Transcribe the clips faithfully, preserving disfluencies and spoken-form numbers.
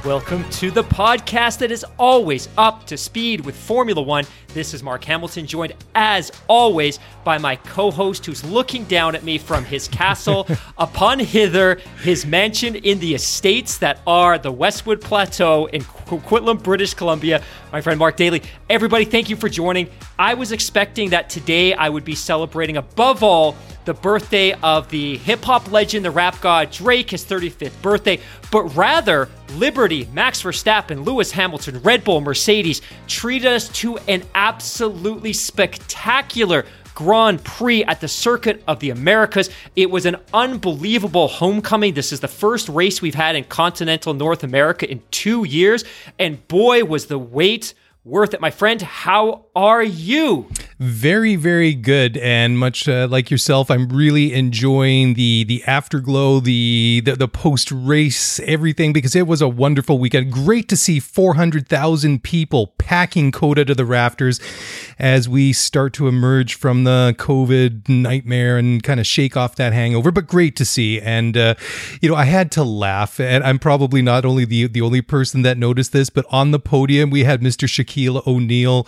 Welcome to the podcast that is always up to speed with Formula One. This is Mark Hamilton, joined as always by my co-host who's looking down at me from his castle upon hither, his mansion in the estates that are the Westwood Plateau in Coquitlam, British Columbia, my friend Mark Daly. Everybody, thank you for joining. I was expecting that today I would be celebrating, above all, the birthday of the hip-hop legend, the rap god Drake, his thirty-fifth birthday, but rather Liberty, Max Verstappen, Lewis Hamilton, Red Bull, Mercedes treated us to an absolutely spectacular Grand Prix at the Circuit of the Americas. It was an unbelievable homecoming. This is the first race we've had in continental North America in two years, and boy, was the wait worth it. My friend, how are you? Very, very good, and much uh, like yourself, I'm really enjoying the the afterglow, the the, the post race, everything, because it was a wonderful weekend. Great to see four hundred thousand people packing COTA to the rafters as we start to emerge from the COVID nightmare and kind of shake off that hangover. But great to see, and uh, you know, I had to laugh, and I'm probably not only the the only person that noticed this, but on the podium we had Mister Shaquille O'Neal,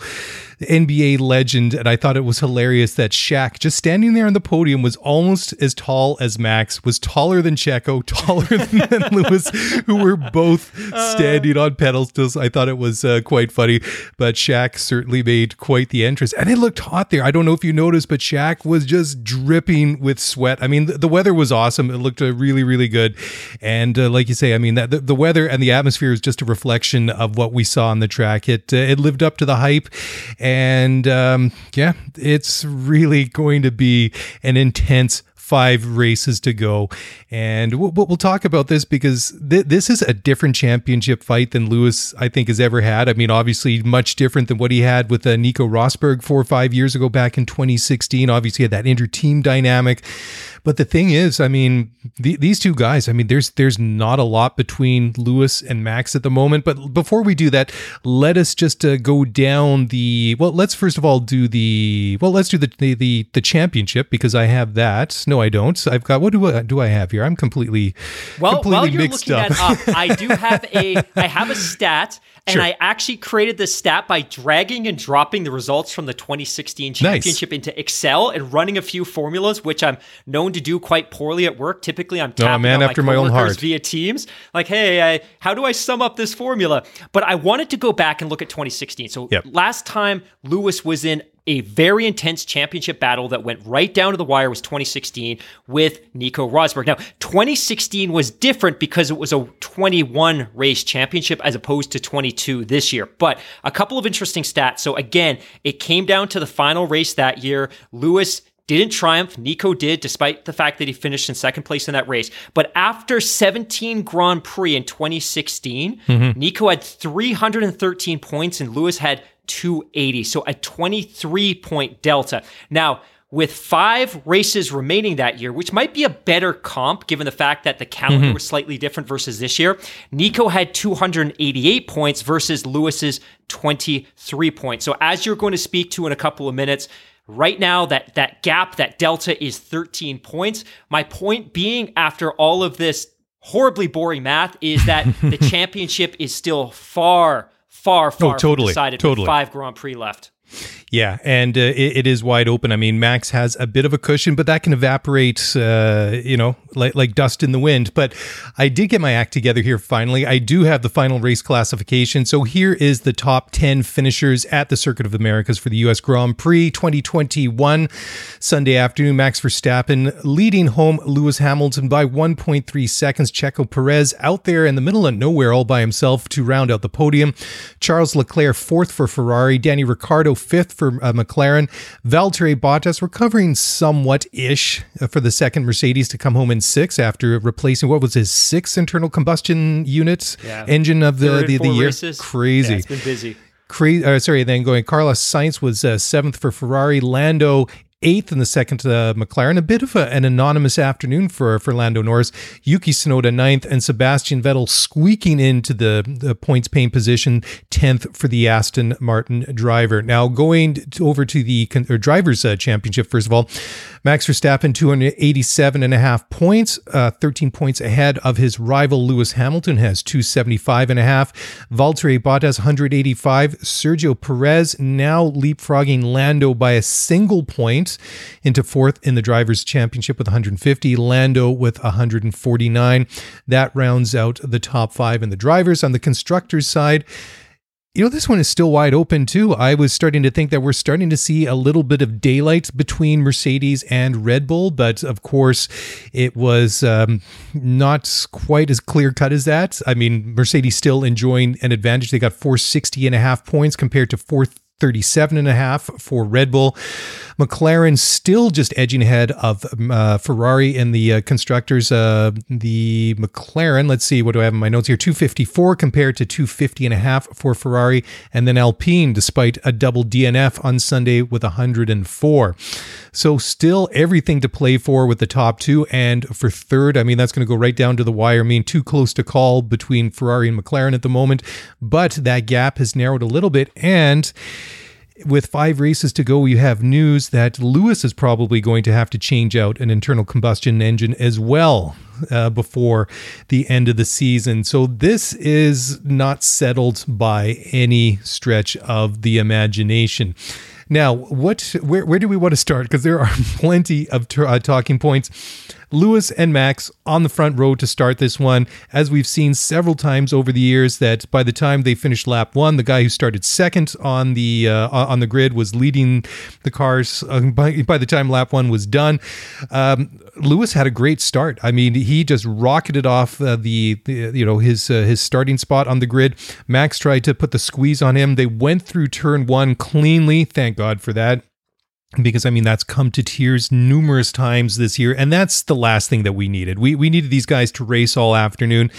N B A legend, and I thought it was hilarious that Shaq, just standing there on the podium, was almost as tall as Max, was taller than Checo, taller than, than Lewis, who were both standing on pedestals. I thought it was uh, quite funny, but Shaq certainly made quite the entrance, and it looked hot there. I don't know if you noticed, but Shaq was just dripping with sweat. I mean, the, the weather was awesome. It looked uh, really, really good, and uh, like you say, I mean, that the, the weather and the atmosphere is just a reflection of what we saw on the track. It uh, it lived up to the hype. And um, yeah, it's really going to be an intense five races to go. And we'll, we'll talk about this because th- this is a different championship fight than Lewis, I think, has ever had. I mean, obviously much different than what he had with uh, Nico Rosberg four or five years ago back in twenty sixteen. Obviously had that inter-team dynamic. But the thing is, I mean, the, these two guys, I mean, there's there's not a lot between Lewis and Max at the moment. But before we do that, let us just uh, go down the, well, let's first of all do the, well, let's do the the the, the championship, because I have that. No, I don't. I've got, what do I, do I have here? I'm completely, well, completely while you're mixed looking up. that up, I do have a, I have a stat. And Sure. I actually created this stat by dragging and dropping the results from the twenty sixteen championship nice. into Excel and running a few formulas, which I'm known to do quite poorly at work. Typically, I'm tapping oh, man, on after my my own coworkers heart. via Teams. Like, hey, I, how do I sum up this formula? But I wanted to go back and look at twenty sixteen. So yep. last time Lewis was in a very intense championship battle that went right down to the wire was twenty sixteen with Nico Rosberg. Now, twenty sixteen was different because it was a twenty-one race championship as opposed to twenty-two this year. But a couple of interesting stats. So again, it came down to the final race that year. Lewis didn't triumph. Nico did, despite the fact that he finished in second place in that race. But after seventeen Grand Prix in twenty sixteen, mm-hmm. Nico had three hundred thirteen points and Lewis had two eighty. So a twenty-three point delta. Now, with five races remaining that year, which might be a better comp given the fact that the calendar mm-hmm. was slightly different versus this year, Nico had two hundred eighty-eight points versus Lewis's twenty-three points. So as you're going to speak to in a couple of minutes, right now, that that gap, that delta is thirteen points. My point being, after all of this horribly boring math, is that the championship is still far, far, far oh, totally, from decided totally. with five Grand Prix left. Yeah, and uh, it, it is wide open. I mean, Max has a bit of a cushion, but that can evaporate, uh, you know, like like dust in the wind. But I did get my act together here finally. I do have the final race classification. So here is the top ten finishers at the Circuit of the Americas for the U S Grand Prix twenty twenty-one. Sunday afternoon, Max Verstappen leading home Lewis Hamilton by one point three seconds. Checo Perez out there in the middle of nowhere all by himself to round out the podium. Charles Leclerc fourth for Ferrari. Danny Ricciardo fifth for uh, McLaren. Valtteri Bottas recovering somewhat-ish for the second Mercedes to come home in sixth after replacing, what was his sixth internal combustion unit yeah. engine of the, the, the year. Races. Crazy. Yeah, it's been busy. Crazy. Uh, sorry, then going, Carlos Sainz was uh, seventh for Ferrari. Lando eighth, and the second uh, McLaren. A bit of a, an anonymous afternoon for, for Lando Norris. Yuki Tsunoda ninth, and Sebastian Vettel squeaking into the, the points paying position, tenth for the Aston Martin driver. Now going to, over to the or Drivers' uh, Championship, first of all, Max Verstappen, two hundred eighty-seven and a half points, uh, thirteen points ahead of his rival Lewis Hamilton, has two hundred seventy-five and a half. Valtteri Bottas, one hundred eighty-five. Sergio Perez now leapfrogging Lando by a single point into fourth in the Drivers' Championship with one hundred fifty. Lando with one hundred forty-nine. That rounds out the top five in the drivers. On the constructors' side, you know, this one is still wide open too. I was starting to think that we're starting to see a little bit of daylight between Mercedes and Red Bull, but of course it was um, not quite as clear cut as that. I mean, Mercedes still enjoying an advantage. They got four hundred sixty and a half points compared to four hundred thirty-seven and a half for Red Bull. McLaren still just edging ahead of uh, Ferrari in the uh, constructors. Uh, the McLaren, let's see, what do I have in my notes here? two fifty-four compared to two fifty and a half for Ferrari. And then Alpine, despite a double D N F on Sunday, with one hundred four. So still everything to play for with the top two. And for third, I mean, that's going to go right down to the wire. I mean, too close to call between Ferrari and McLaren at the moment. But that gap has narrowed a little bit. And with five races to go, you have news that Lewis is probably going to have to change out an internal combustion engine as well uh, before the end of the season. So this is not settled by any stretch of the imagination. Now, what? Where, where do we want to start? Because there are plenty of t- uh, talking points. Lewis and Max on the front row to start this one. As we've seen several times over the years, that by the time they finished lap one, the guy who started second on the uh, on the grid was leading the cars uh, by, by the time lap one was done. Um, Lewis had a great start. I mean, he just rocketed off uh, the, the you know his uh, his starting spot on the grid. Max tried to put the squeeze on him. They went through turn one cleanly. Thank God for that. Because, I mean, that's come to tears numerous times this year. And that's the last thing that we needed. We we needed these guys to race all afternoon.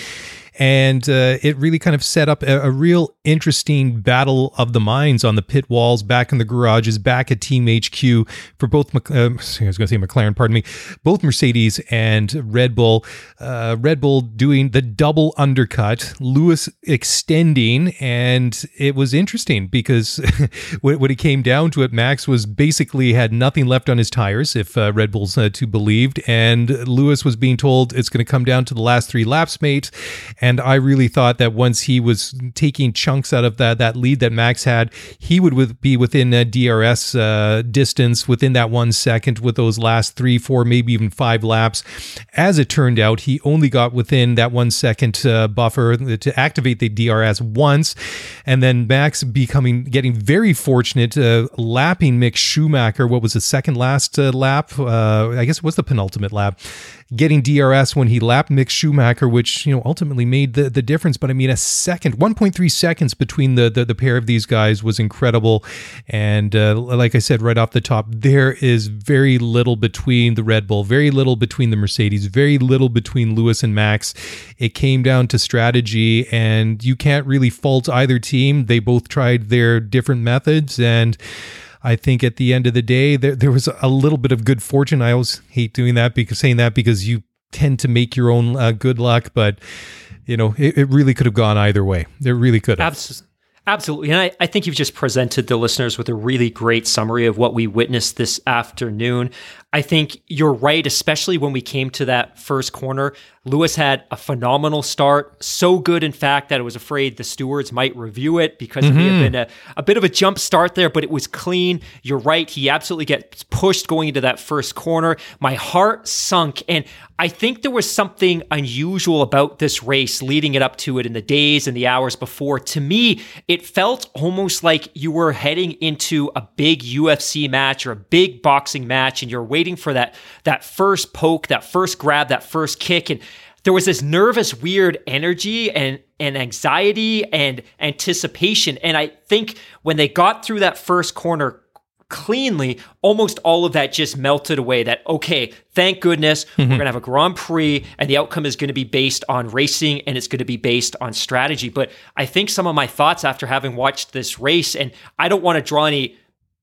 And uh, it really kind of set up a, a real interesting battle of the minds on the pit walls, back in the garages, back at Team H Q for both, Mc, uh, I was going to say McLaren, pardon me, both Mercedes and Red Bull. Uh, Red Bull doing the double undercut, Lewis extending, and it was interesting because when, when it came down to it, Max was basically had nothing left on his tires, if uh, Red Bull's uh, to believed, and Lewis was being told it's going to come down to the last three laps, mate. And I really thought that once he was taking chunks out of that that lead that Max had, he would with, be within a D R S uh, distance within that one second with those last three, four, maybe even five laps. As it turned out, he only got within that one second uh, buffer to activate the D R S once, and then Max becoming getting very fortunate, uh, lapping Mick Schumacher. What was the second last uh, lap? Uh, I guess it was the penultimate lap. Getting D R S when he lapped Mick Schumacher, which, you know, ultimately made the, the difference. But I mean, a second, one point three seconds between the, the, the pair of these guys was incredible. And uh, like I said, right off the top, there is very little between the Red Bull, very little between the Mercedes, very little between Lewis and Max. It came down to strategy, and you can't really fault either team. They both tried their different methods, and I think at the end of the day, there, there was a little bit of good fortune. I always hate doing that because saying that because you tend to make your own uh, good luck, but you know, it, it really could have gone either way. It really could have. Absolutely. Absolutely. And I, I think you've just presented the listeners with a really great summary of what we witnessed this afternoon. I think you're right, especially when we came to that first corner. Lewis had a phenomenal start, so good, in fact, that I was afraid the stewards might review it because mm-hmm. it may have been a, a bit of a jump start there, but it was clean. You're right. He absolutely gets pushed going into that first corner. My heart sunk, and I think there was something unusual about this race leading it up to it in the days and the hours before. To me, it felt almost like you were heading into a big U F C match or a big boxing match, and you're waiting for that that first poke, that first grab, that first kick. And there was this nervous, weird energy and, and anxiety and anticipation. And I think when they got through that first corner cleanly, almost all of that just melted away. That, okay, thank goodness, mm-hmm. we're going to have a Grand Prix, and the outcome is going to be based on racing, and it's going to be based on strategy. But I think some of my thoughts after having watched this race, and I don't want to draw any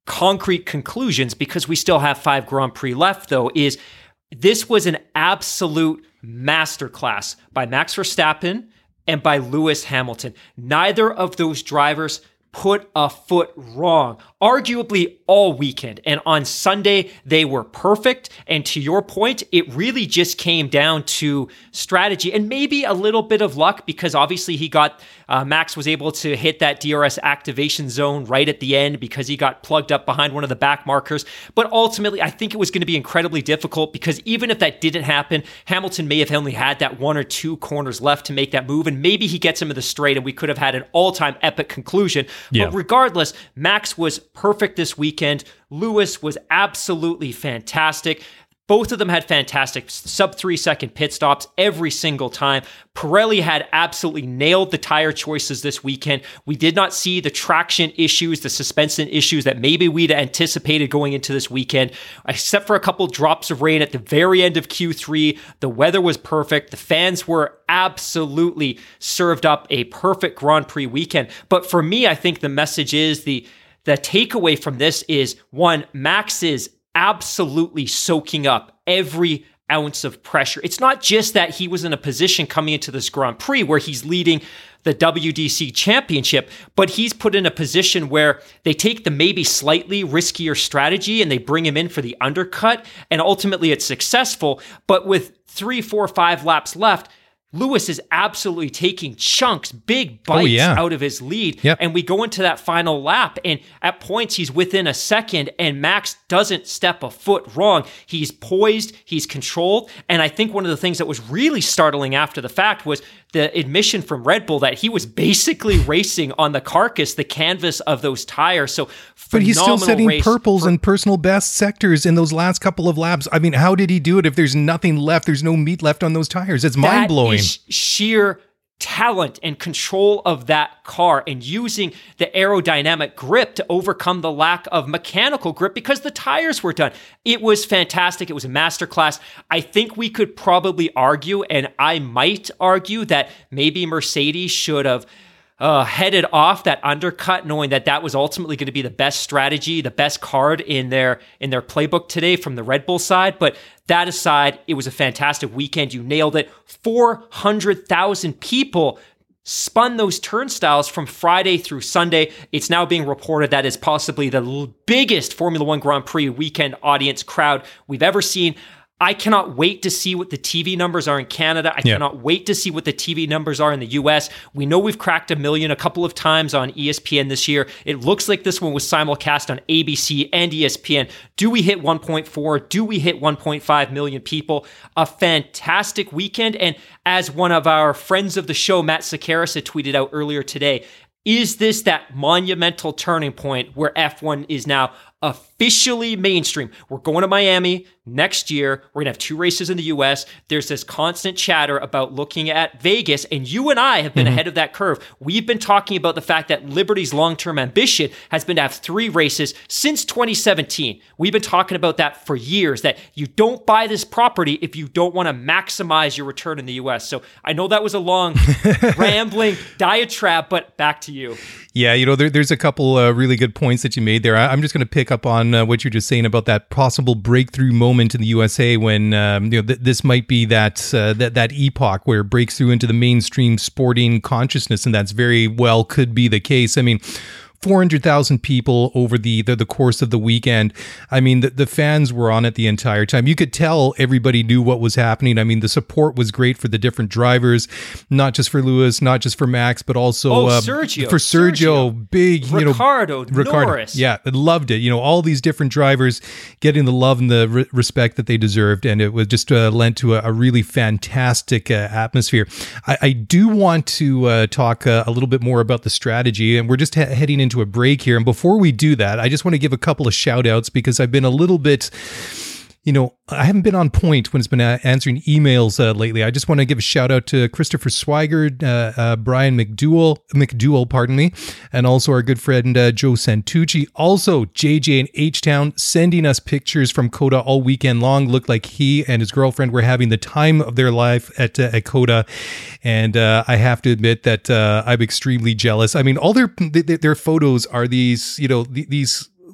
concrete conclusions, because we still have five Grand Prix left, though, is this was an absolute masterclass by Max Verstappen and by Lewis Hamilton. Neither of those drivers put a foot wrong, arguably all weekend. And on Sunday, they were perfect. And to your point, it really just came down to strategy and maybe a little bit of luck, because obviously he got, uh, Max was able to hit that D R S activation zone right at the end because he got plugged up behind one of the back markers. But ultimately, I think it was going to be incredibly difficult, because even if that didn't happen, Hamilton may have only had that one or two corners left to make that move. And maybe he gets him to the straight and we could have had an all-time epic conclusion. Yeah. But regardless, Max was perfect this weekend. Lewis was absolutely fantastic. Both of them had fantastic sub three second pit stops every single time. Pirelli had absolutely nailed the tire choices this weekend. We did not see the traction issues, the suspension issues that maybe we'd anticipated going into this weekend, except for a couple drops of rain at the very end of Q three. The weather was perfect. The fans were absolutely served up a perfect Grand Prix weekend. But for me, I think the message is the, the takeaway from this is, one, Max is absolutely soaking up every ounce of pressure. It's not just that he was in a position coming into this Grand Prix where he's leading the W D C championship, but he's put in a position where they take the maybe slightly riskier strategy and they bring him in for the undercut, and ultimately it's successful. But with three, four, five laps left, Lewis is absolutely taking chunks, big bites oh, yeah. out of his lead. Yep. And we go into that final lap, and at points he's within a second, and Max doesn't step a foot wrong. He's poised, he's controlled. And I think one of the things that was really startling after the fact was the admission from Red Bull that he was basically racing on the carcass, the canvas of those tires. So, but he's still setting purples for- and personal best sectors in those last couple of laps. I mean, how did he do it if there's nothing left? There's no meat left on those tires. It's mind-blowing. Sheer talent and control of that car, and using the aerodynamic grip to overcome the lack of mechanical grip because the tires were done. It was fantastic. It was a masterclass. I think we could probably argue, and I might argue, that maybe Mercedes should have Uh, headed off that undercut, knowing that that was ultimately going to be the best strategy, the best card in their in their playbook today from the Red Bull side. But that aside, it was a fantastic weekend. You nailed it. four hundred thousand people spun those turnstiles from Friday through Sunday. It's now being reported that is possibly the l- biggest Formula One Grand Prix weekend audience crowd we've ever seen. I cannot wait to see what the T V numbers are in Canada. I yeah. cannot wait to see what the T V numbers are in the U S. We know we've cracked a million a couple of times on E S P N this year. It looks like this one was simulcast on A B C and E S P N. Do we hit one point four? Do we hit one point five million people? A fantastic weekend. And as one of our friends of the show, Matt Sakaris, had tweeted out earlier today, is this that monumental turning point where F one is now officially mainstream? We're going to Miami next year. We're going to have two races in the U S. There's this constant chatter about looking at Vegas, and you and I have been mm-hmm. ahead of that curve. We've been talking about the fact that Liberty's long-term ambition has been to have three races since twenty seventeen. We've been talking about that for years, that you don't buy this property if you don't want to maximize your return in the U S. So I know that was a long, rambling diatribe, but back to you. Yeah, you know, there, there's a couple uh, really good points that you made there. I, I'm just going to pick up on uh, what you're just saying about that possible breakthrough moment in the U S A when um, you know th- this might be that uh, that that epoch where it breaks through into the mainstream sporting consciousness, and that's very well could be the case. I mean, four hundred thousand people over the, the the course of the weekend. I mean, the, the fans were on it the entire time. You could tell everybody knew what was happening. I mean, the support was great for the different drivers, not just for Lewis, not just for Max, but also oh, uh, Sergio. for Sergio. Sergio. Big, you Ricardo, know, Ricardo. Norris. Yeah, I loved it. You know, all these different drivers getting the love and the re- respect that they deserved, and it was just uh, lent to a, a really fantastic uh, atmosphere. I, I do want to uh, talk uh, a little bit more about the strategy, and we're just he- heading into into a break here. And before we do that, I just want to give a couple of shout outs because I've been a little bit, you know, I haven't been on point when it's been uh, answering emails uh, lately. I just want to give a shout out to Christopher Swigert, uh, uh, Brian McDowell, McDowell, pardon me, and also our good friend uh, Joe Santucci. Also, J J in H-Town sending us pictures from COTA all weekend long. Looked like he and his girlfriend were having the time of their life at, uh, at COTA. And uh, I have to admit that uh, I'm extremely jealous. I mean, all their their photos are these, you know, th- these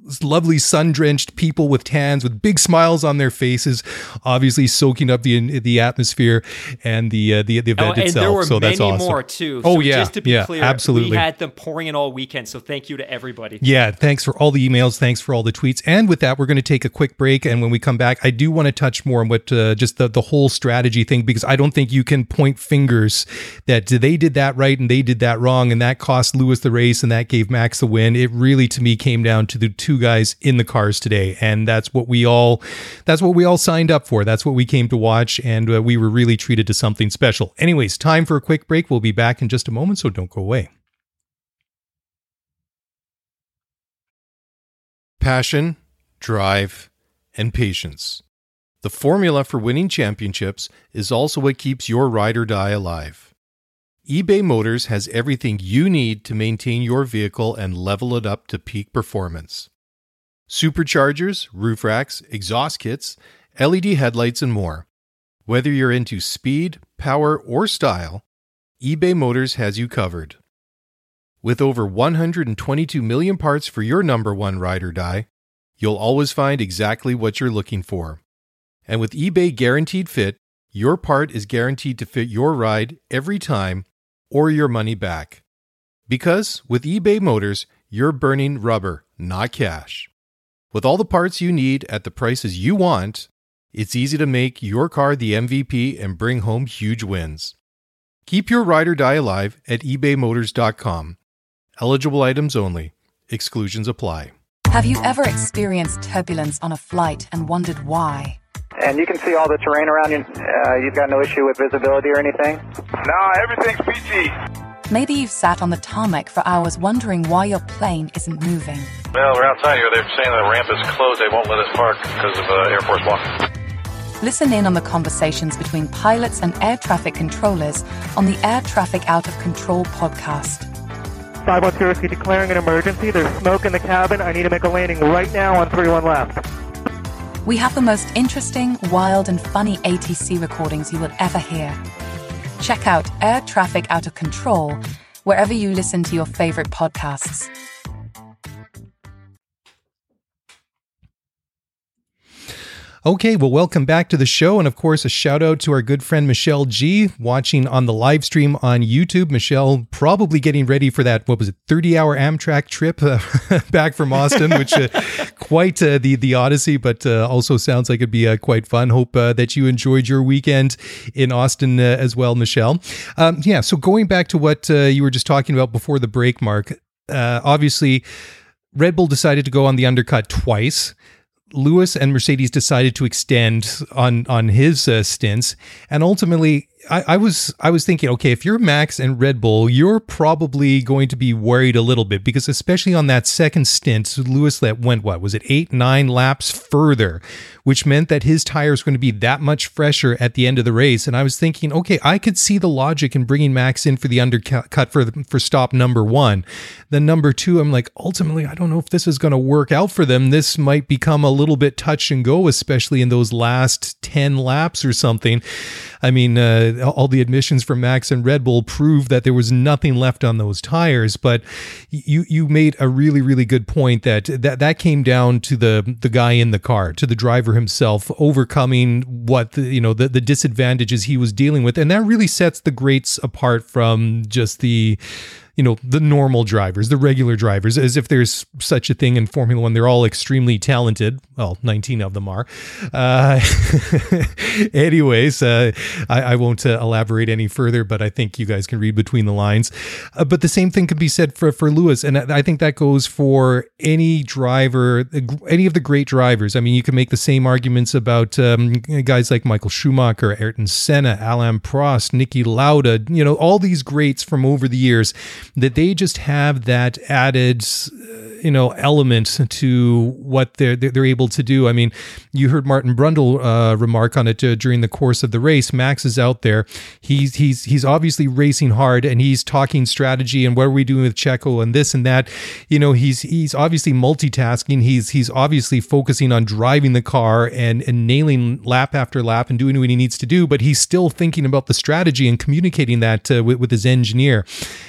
lovely sun-drenched people with tans with big smiles on their faces, obviously soaking up the the atmosphere and the uh, the, the event oh, and itself. There were so many that's awesome. more too. Oh so yeah, just to be yeah, clear, absolutely. we had them pouring in all weekend. So thank you to everybody. Yeah, thanks for all the emails. Thanks for all the tweets. And with that, we're going to take a quick break. And when we come back, I do want to touch more on what uh, just the, the whole strategy thing, because I don't think you can point fingers that they did that right and they did that wrong, and that cost Lewis the race and that gave Max the win. It really, to me, came down to the two guys in the cars today, and that's what we all that's what we all signed up for. That's what we came to watch, and uh, we were really treated to something special. Anyways, time for a quick break. We'll be back in just a moment, so don't go away. Passion, drive, and patience. The formula for winning championships is also what keeps your ride or die alive. eBay Motors has everything you need to maintain your vehicle and level it up to peak performance. Superchargers, roof racks, exhaust kits, L E D headlights, and more. Whether you're into speed, power, or style, eBay Motors has you covered. With over one hundred twenty-two million parts for your number one ride or die, you'll always find exactly what you're looking for. And with eBay Guaranteed Fit, your part is guaranteed to fit your ride every time or your money back. Because with eBay Motors, you're burning rubber, not cash. With all the parts you need at the prices you want, it's easy to make your car the M V P and bring home huge wins. Keep your ride or die alive at ebay motors dot com. Eligible items only. Exclusions apply. Have you ever experienced turbulence on a flight and wondered why? And you can see all the terrain around you. Uh, you've got no issue with visibility or anything? No, everything's peachy. Maybe you've sat on the tarmac for hours wondering why your plane isn't moving. Well, we're outside here. They're saying the ramp is closed. They won't let us park because of uh, Air Force One. Listen in on the conversations between pilots and air traffic controllers on the Air Traffic Out of Control podcast. five one zero, declaring an emergency. There's smoke in the cabin. I need to make a landing right now on three one left. We have the most interesting, wild, and funny A T C recordings you will ever hear. Check out Air Traffic Out of Control wherever you listen to your favorite podcasts. Okay, well, welcome back to the show. And of course, a shout out to our good friend Michelle G watching on the live stream on YouTube. Michelle probably getting ready for that, what was it, thirty hour Amtrak trip uh, back from Austin, which uh, quite uh, the, the odyssey, but uh, also sounds like it'd be uh, quite fun. Hope uh, that you enjoyed your weekend in Austin uh, as well, Michelle. Um, yeah, so going back to what uh, you were just talking about before the break, Mark, uh, obviously Red Bull decided to go on the undercut twice. Lewis and Mercedes decided to extend on on his uh, stints, and ultimately, I, I was I was thinking, okay, if you're Max and Red Bull, you're probably going to be worried a little bit, because especially on that second stint, Lewis that went what was it eight nine laps further, which meant that his tires were going to be that much fresher at the end of the race. And I was thinking, okay, I could see the logic in bringing Max in for the undercut for for stop number one. Then number two, I'm like, ultimately, I don't know if this is going to work out for them. This might become a little bit touch and go, especially in those last ten laps or something. I mean, uh, all the admissions from Max and Red Bull prove that there was nothing left on those tires. But you you made a really, really good point that that, that came down to the the guy in the car, to the driver himself, overcoming what the, you know the, the disadvantages he was dealing with. And that really sets the greats apart from just the you know, the normal drivers, the regular drivers, as if there's such a thing in Formula One. They're all extremely talented. Well, nineteen of them are. Uh, anyways, uh, I, I won't uh, elaborate any further, but I think you guys can read between the lines. Uh, but the same thing could be said for, for Lewis. And I think that goes for any driver, any of the great drivers. I mean, you can make the same arguments about um, guys like Michael Schumacher, Ayrton Senna, Alain Prost, Niki Lauda, you know, all these greats from over the years, that they just have that added, you know, element to what they're they're able to do. I mean, you heard Martin Brundle uh, remark on it uh, during the course of the race. Max is out there; he's he's he's obviously racing hard, and he's talking strategy and what are we doing with Checo and this and that. You know, he's he's obviously multitasking. He's he's obviously focusing on driving the car and and nailing lap after lap and doing what he needs to do. But he's still thinking about the strategy and communicating that uh, with, with his engineer. And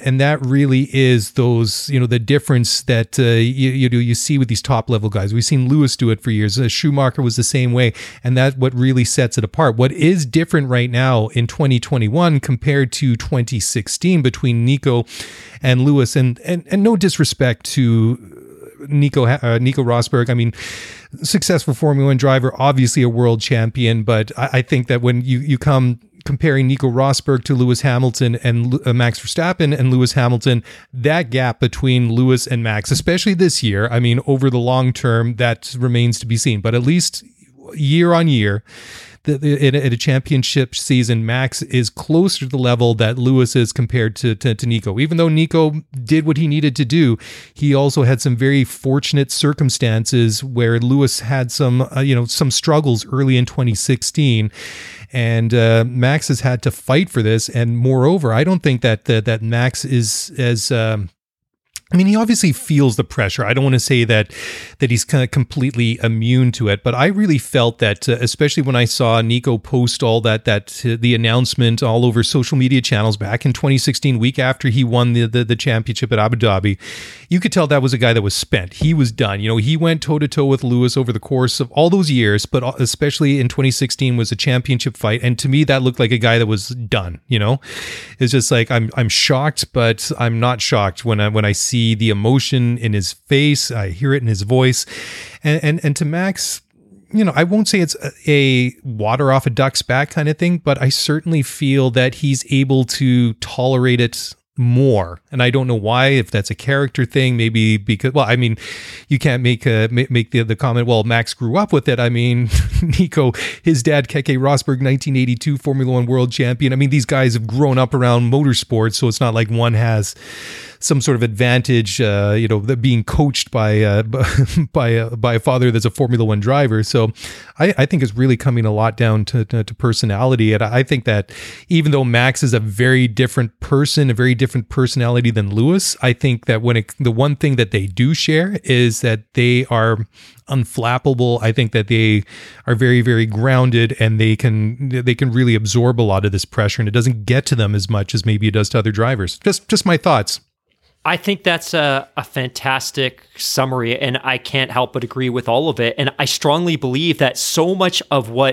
and that really is those, you know, the difference that uh, you you do you see with these top level guys. We've seen Lewis do it for years. Uh, Schumacher was the same way, and that's what really sets it apart. What is different right now in twenty twenty-one compared to twenty sixteen between Nico and Lewis, and and and no disrespect to Nico uh, Nico Rosberg. I mean, successful Formula One driver, obviously a world champion, but I, I think that when you you come comparing Nico Rosberg to Lewis Hamilton and uh, Max Verstappen and Lewis Hamilton, that gap between Lewis and Max, especially this year, I mean, over the long term, that remains to be seen. But at least year on year, the, the, in, a, in a championship season, Max is closer to the level that Lewis is compared to, to, to Nico. Even though Nico did what he needed to do, he also had some very fortunate circumstances where Lewis had some, uh, you know, some struggles early in twenty sixteen. And uh, Max has had to fight for this. And moreover, I don't think that that, that Max is as... Um, I mean, he obviously feels the pressure. I don't want to say that that he's kind of completely immune to it, but I really felt that, uh, especially when I saw Nico post all that, that uh, the announcement all over social media channels back in twenty sixteen, week after he won the, the the championship at Abu Dhabi, you could tell that was a guy that was spent. He was done. You know, he went toe to toe with Lewis over the course of all those years, but especially in twenty sixteen was a championship fight, and to me that looked like a guy that was done. You know, it's just like I'm I'm shocked, but I'm not shocked when I when I see the emotion in his face. I hear it in his voice. And, and, and to Max, you know, I won't say it's a, a water off a duck's back kind of thing, but I certainly feel that he's able to tolerate it more. And I don't know why, if that's a character thing, maybe because, well, I mean, you can't make a, make the, the comment, well, Max grew up with it. I mean, Nico, his dad, Keke Rosberg, nineteen eighty-two Formula One world champion. I mean, these guys have grown up around motorsports, so it's not like one has some sort of advantage, uh, you know, that being coached by uh, by a, by a father that's a Formula One driver. So I, I think it's really coming a lot down to, to, to personality. And I think that even though Max is a very different person, a very different personality than Lewis, I think that when it, the one thing that they do share is that they are unflappable. I think that they are very, very grounded, and they can they can really absorb a lot of this pressure, and it doesn't get to them as much as maybe it does to other drivers. Just just my thoughts. I think that's a, a fantastic summary, and I can't help but agree with all of it. And I strongly believe that so much of what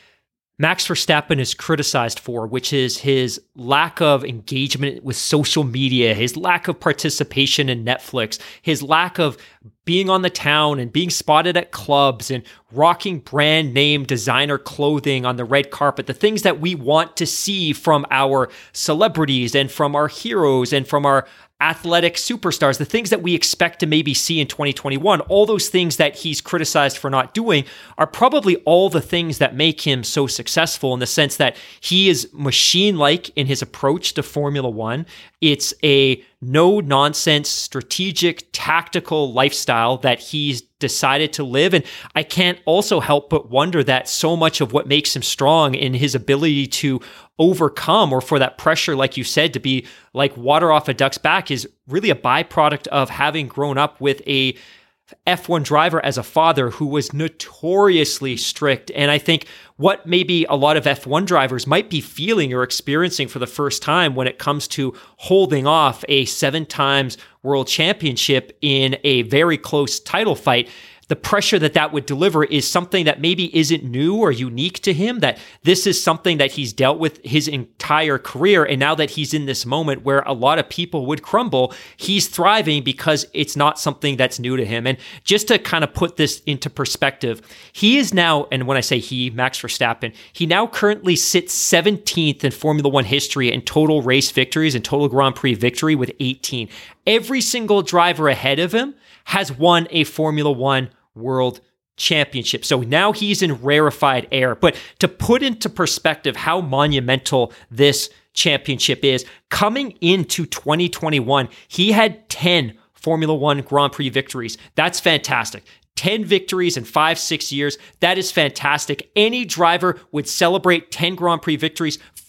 Max Verstappen is criticized for, which is his lack of engagement with social media, his lack of participation in Netflix, his lack of being on the town and being spotted at clubs and rocking brand name designer clothing on the red carpet, the things that we want to see from our celebrities and from our heroes and from our athletic superstars, the things that we expect to maybe see in twenty twenty-one, all those things that he's criticized for not doing are probably all the things that make him so successful, in the sense that he is machine-like in his approach to Formula One. It's a no-nonsense, strategic, tactical lifestyle that he's decided to live. And I can't also help but wonder that so much of what makes him strong in his ability to overcome, or for that pressure, like you said, to be like water off a duck's back, is really a byproduct of having grown up with a F one driver as a father who was notoriously strict. And I think what maybe a lot of F one drivers might be feeling or experiencing for the first time when it comes to holding off a seven times world championship in a very close title fight, the pressure that that would deliver is something that maybe isn't new or unique to him, that this is something that he's dealt with his entire career. And now that he's in this moment where a lot of people would crumble, he's thriving because it's not something that's new to him. And just to kind of put this into perspective, he is now, and when I say he, Max Verstappen, he now currently sits seventeenth in Formula One history in total race victories and total Grand Prix victory with eighteen. Every single driver ahead of him has won a Formula One World Championship. So now he's in rarefied air. But to put into perspective how monumental this championship is, coming into twenty twenty-one, he had ten Formula One Grand Prix victories. That's fantastic. ten victories in five, six years. That is fantastic. Any driver would celebrate ten Grand Prix victories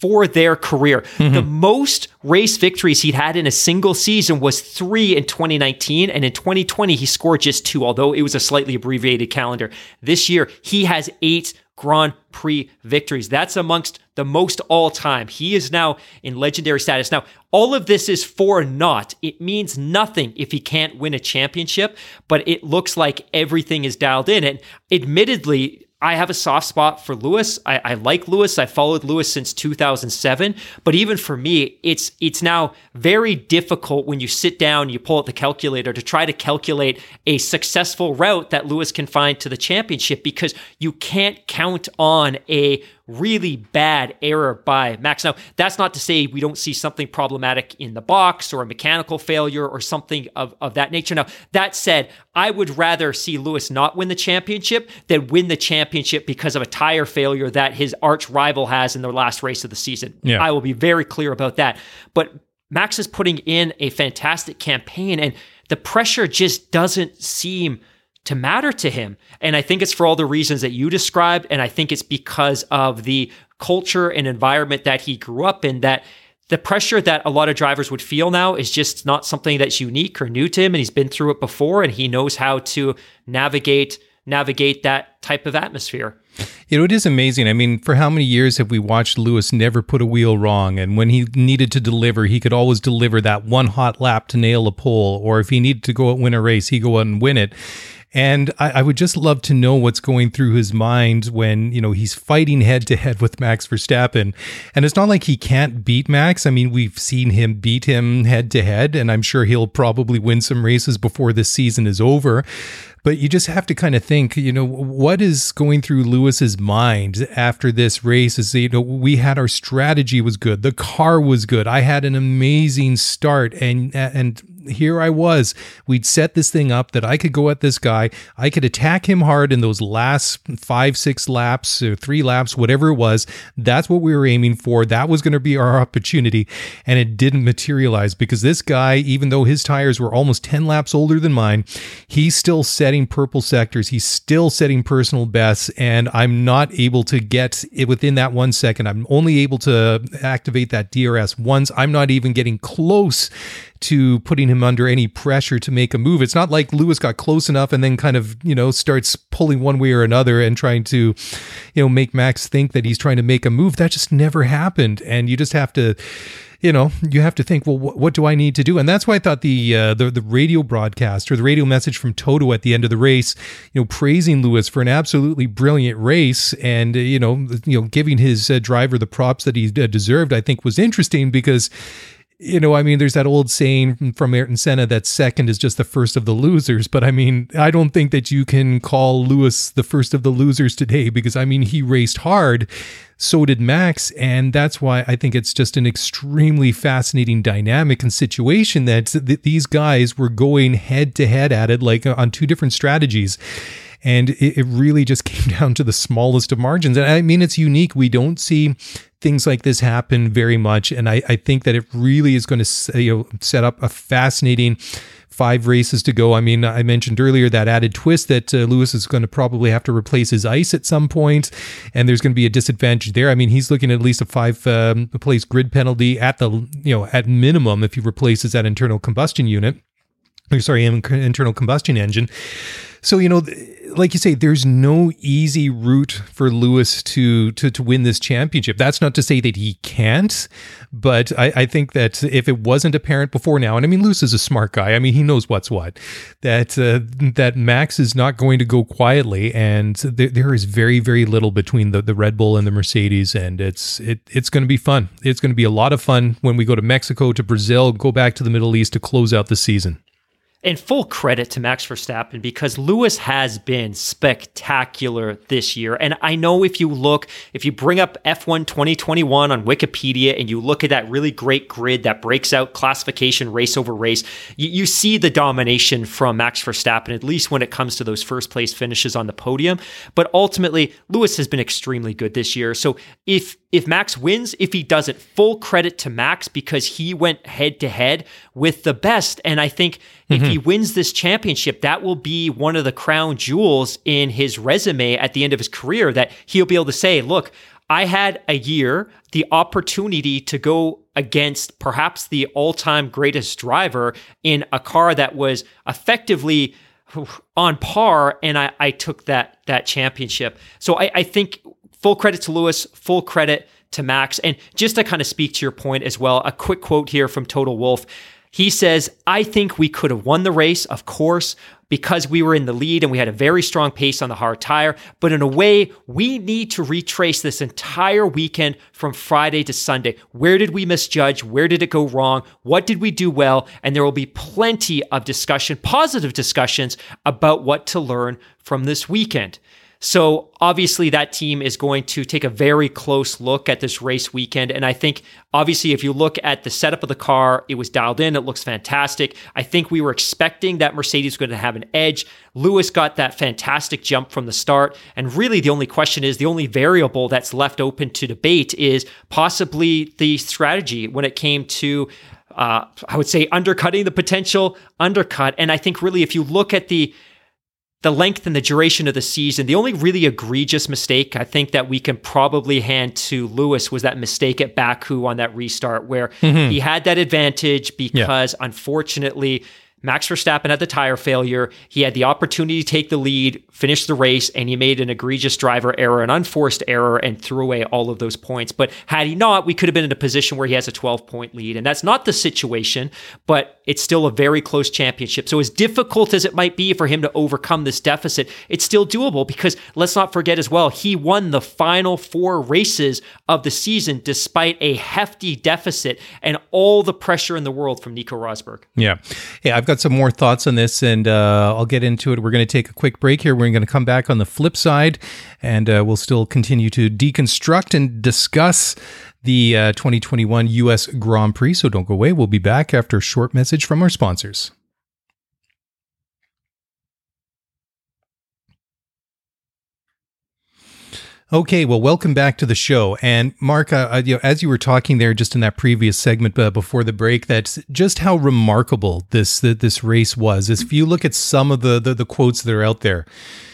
for their career. Mm-hmm. The most race victories he'd had in a single season was three in twenty nineteen, and in twenty twenty, he scored just two, although it was a slightly abbreviated calendar. This year, he has eight Grand Prix victories. That's amongst the most all time. He is now in legendary status. Now, all of this is for naught. It means nothing if he can't win a championship, but it looks like everything is dialed in. And admittedly, I have a soft spot for Lewis. I, I like Lewis. I followed Lewis since two thousand seven. But even for me, it's it's now very difficult when you sit down, you pull out the calculator to try to calculate a successful route that Lewis can find to the championship, because you can't count on a really bad error by Max. Now, that's not to say we don't see something problematic in the box or a mechanical failure or something of, of that nature. Now, that said, I would rather see Lewis not win the championship than win the championship because of a tire failure that his arch rival has in the last race of the season. Yeah. I will be very clear about that. But Max is putting in a fantastic campaign, and the pressure just doesn't seem to matter to him. And I think it's for all the reasons that you described. And I think it's because of the culture and environment that he grew up in, that the pressure that a lot of drivers would feel now is just not something that's unique or new to him. And he's been through it before, and he knows how to navigate, navigate that type of atmosphere. You know, it is amazing. I mean, for how many years have we watched Lewis never put a wheel wrong? And when he needed to deliver, he could always deliver that one hot lap to nail a pole. Or if he needed to go out and win a race, he'd go out and win it. And I, I would just love to know what's going through his mind when, you know, he's fighting head to head with Max Verstappen. And it's not like he can't beat Max. I mean, we've seen him beat him head to head, and I'm sure he'll probably win some races before this season is over. But you just have to kind of think, you know, what is going through Lewis's mind after this race is, you know, we had our strategy was good. The car was good. I had an amazing start, and, and, here I was. We'd set this thing up that I could go at this guy. I could attack him hard in those last five, six laps or three laps, whatever it was. That's what we were aiming for. That was going to be our opportunity. And it didn't materialize because this guy, even though his tires were almost ten laps older than mine, he's still setting purple sectors. He's still setting personal bests. And I'm not able to get it within that one second. I'm only able to activate that D R S once. I'm not even getting close to putting him under any pressure to make a move. It's not like Lewis got close enough and then kind of, you know, starts pulling one way or another and trying to, you know, make Max think that he's trying to make a move. That just never happened. And you just have to, you know, you have to think, well, wh- what do I need to do? And that's why I thought the, uh, the the radio broadcast or the radio message from Toto at the end of the race, you know, praising Lewis for an absolutely brilliant race and, uh, you know, you know, giving his uh, driver the props that he uh, deserved, I think was interesting because, you know, I mean, there's that old saying from Ayrton Senna that second is just the first of the losers. But I mean, I don't think that you can call Lewis the first of the losers today because, I mean, he raced hard. So did Max. And that's why I think it's just an extremely fascinating dynamic and situation that th- these guys were going head to head at it, like on two different strategies. And it, it really just came down to the smallest of margins. And I mean, it's unique. We don't see things like this happen very much. And I, I think that it really is going to, you know, set up a fascinating five races to go. I mean, I mentioned earlier that added twist that uh, Lewis is going to probably have to replace his ice at some point, and there's going to be a disadvantage there. I mean, he's looking at at least a five um, place grid penalty at the, you know, at minimum if he replaces that internal combustion unit. Or sorry, internal combustion engine. So, you know, like you say, there's no easy route for Lewis to, to, to win this championship. That's not to say that he can't, but I, I think that if it wasn't apparent before now, and I mean, Lewis is a smart guy. I mean, he knows what's what, that, uh, that Max is not going to go quietly. And there, there is very, very little between the, the Red Bull and the Mercedes. And it's, it, it's going to be fun. It's going to be a lot of fun when we go to Mexico, to Brazil, go back to the Middle East to close out the season. And full credit to Max Verstappen because Lewis has been spectacular this year. And I know if you look, if you bring up F one twenty twenty-one on Wikipedia and you look at that really great grid that breaks out classification race over race, you, you see the domination from Max Verstappen, at least when it comes to those first place finishes on the podium. But ultimately, Lewis has been extremely good this year. So if If Max wins, if he doesn't, full credit to Max because he went head to head with the best. And I think mm-hmm. if he wins this championship, that will be one of the crown jewels in his resume at the end of his career that he'll be able to say, look, I had a year, the opportunity to go against perhaps the all-time greatest driver in a car that was effectively on par, and I, I took that that championship. So I, I think full credit to Lewis, full credit to Max. And just to kind of speak to your point as well, a quick quote here from Total Wolf. He says, I think we could have won the race, of course, because we were in the lead and we had a very strong pace on the hard tire. But in a way, we need to retrace this entire weekend from Friday to Sunday. Where did we misjudge? Where did it go wrong? What did we do well? And there will be plenty of discussion, positive discussions about what to learn from this weekend. So obviously that team is going to take a very close look at this race weekend. And I think obviously if you look at the setup of the car, it was dialed in. It looks fantastic. I think we were expecting that Mercedes was going to have an edge. Lewis got that fantastic jump from the start. And really the only question is, the only variable that's left open to debate is possibly the strategy when it came to uh, I would say undercutting the potential undercut. And I think really if you look at the the length and the duration of the season, the only really egregious mistake I think that we can probably hand to Lewis was that mistake at Baku on that restart where mm-hmm. he had that advantage because yeah. unfortunately Max Verstappen had the tire failure. He had the opportunity to take the lead, finish the race, and he made an egregious driver error, an unforced error, and threw away all of those points. But had he not, we could have been in a position where he has a twelve-point lead. And that's not the situation, but it's still a very close championship. So as difficult as it might be for him to overcome this deficit, it's still doable because let's not forget as well, he won the final four races of the season despite a hefty deficit and all the pressure in the world from Nico Rosberg. Yeah. Yeah, I've got some more thoughts on this and uh, I'll get into it. We're going to take a quick break here. We're going to come back on the flip side and uh, we'll still continue to deconstruct and discuss the uh, twenty twenty-one U S Grand Prix. So don't go away. We'll be back after a short message from our sponsors. Okay, well, welcome back to the show. And Mark, uh, you know, as you were talking there just in that previous segment uh, before the break, that's just how remarkable this the, this race was. If you look at some of the, the, the quotes that are out there,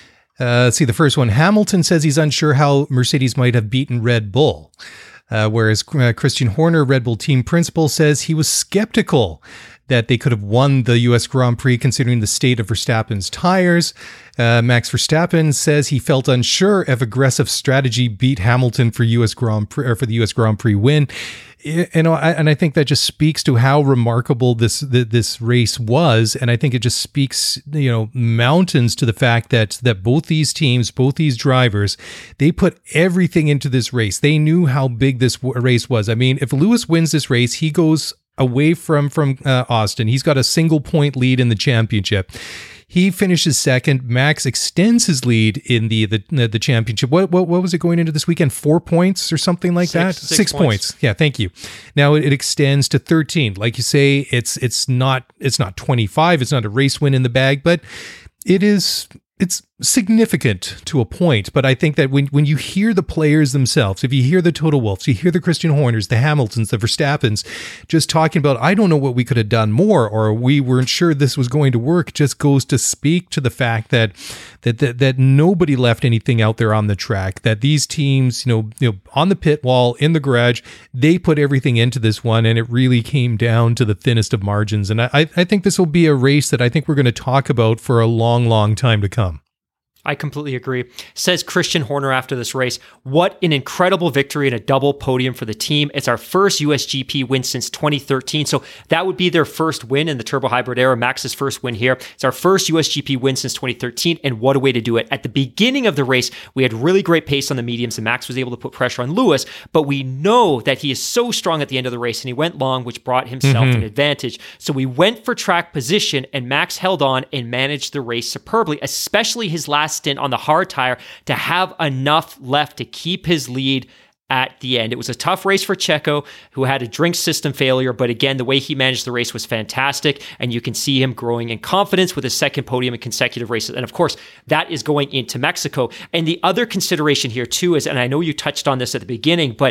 uh, let's see, the first one, Hamilton says he's unsure how Mercedes might have beaten Red Bull. Uh, whereas uh, Christian Horner, Red Bull team principal, says he was skeptical that they could have won the U S Grand Prix considering the state of Verstappen's tires. Uh, Max Verstappen says he felt unsure if aggressive strategy beat Hamilton for U S Grand Prix or for the U S Grand Prix win. You know, I, and I think that just speaks to how remarkable this the, this race was, and I think it just speaks, you know, mountains to the fact that that both these teams, both these drivers, they put everything into this race. They knew how big this race was. I mean, if Lewis wins this race, he goes away from from uh, Austin. He's got a single point lead in the championship. He finishes second. Max extends his lead in the the, the championship. What, what what was it going into this weekend? Four points or something like six, that? Six, six points. points. Yeah, thank you. Now it, it extends to thirteen. Like you say, it's it's not it's not twenty-five. It's not a race win in the bag, but it is. It's significant to a point, but I think that when, when you hear the players themselves, if you hear the Total Wolfs, you hear the Christian Horners, the Hamiltons, the Verstappens, just talking about, I don't know what we could have done more, or we weren't sure this was going to work, just goes to speak to the fact that that that, that nobody left anything out there on the track, that these teams, you know, you know, on the pit wall, in the garage, they put everything into this one, and it really came down to the thinnest of margins. And I, I think this will be a race that I think we're going to talk about for a long, long time to come. I completely agree. Says Christian Horner after this race, what an incredible victory and a double podium for the team. It's our first U S G P win since twenty thirteen. So that would be their first win in the turbo hybrid era. Max's first win here. It's our first U S G P win since twenty thirteen. And what a way to do it. At the beginning of the race, we had really great pace on the mediums and Max was able to put pressure on Lewis, but we know that he is so strong at the end of the race and he went long, which brought himself mm-hmm. an advantage. So we went for track position and Max held on and managed the race superbly, especially his last stint on the hard tire to have enough left to keep his lead at the end. It was a tough race for Checo, who had a drink system failure, but again, the way he managed the race was fantastic, and you can see him growing in confidence with his second podium in consecutive races. And of course, that is going into Mexico. And the other consideration here too is, and I know you touched on this at the beginning, but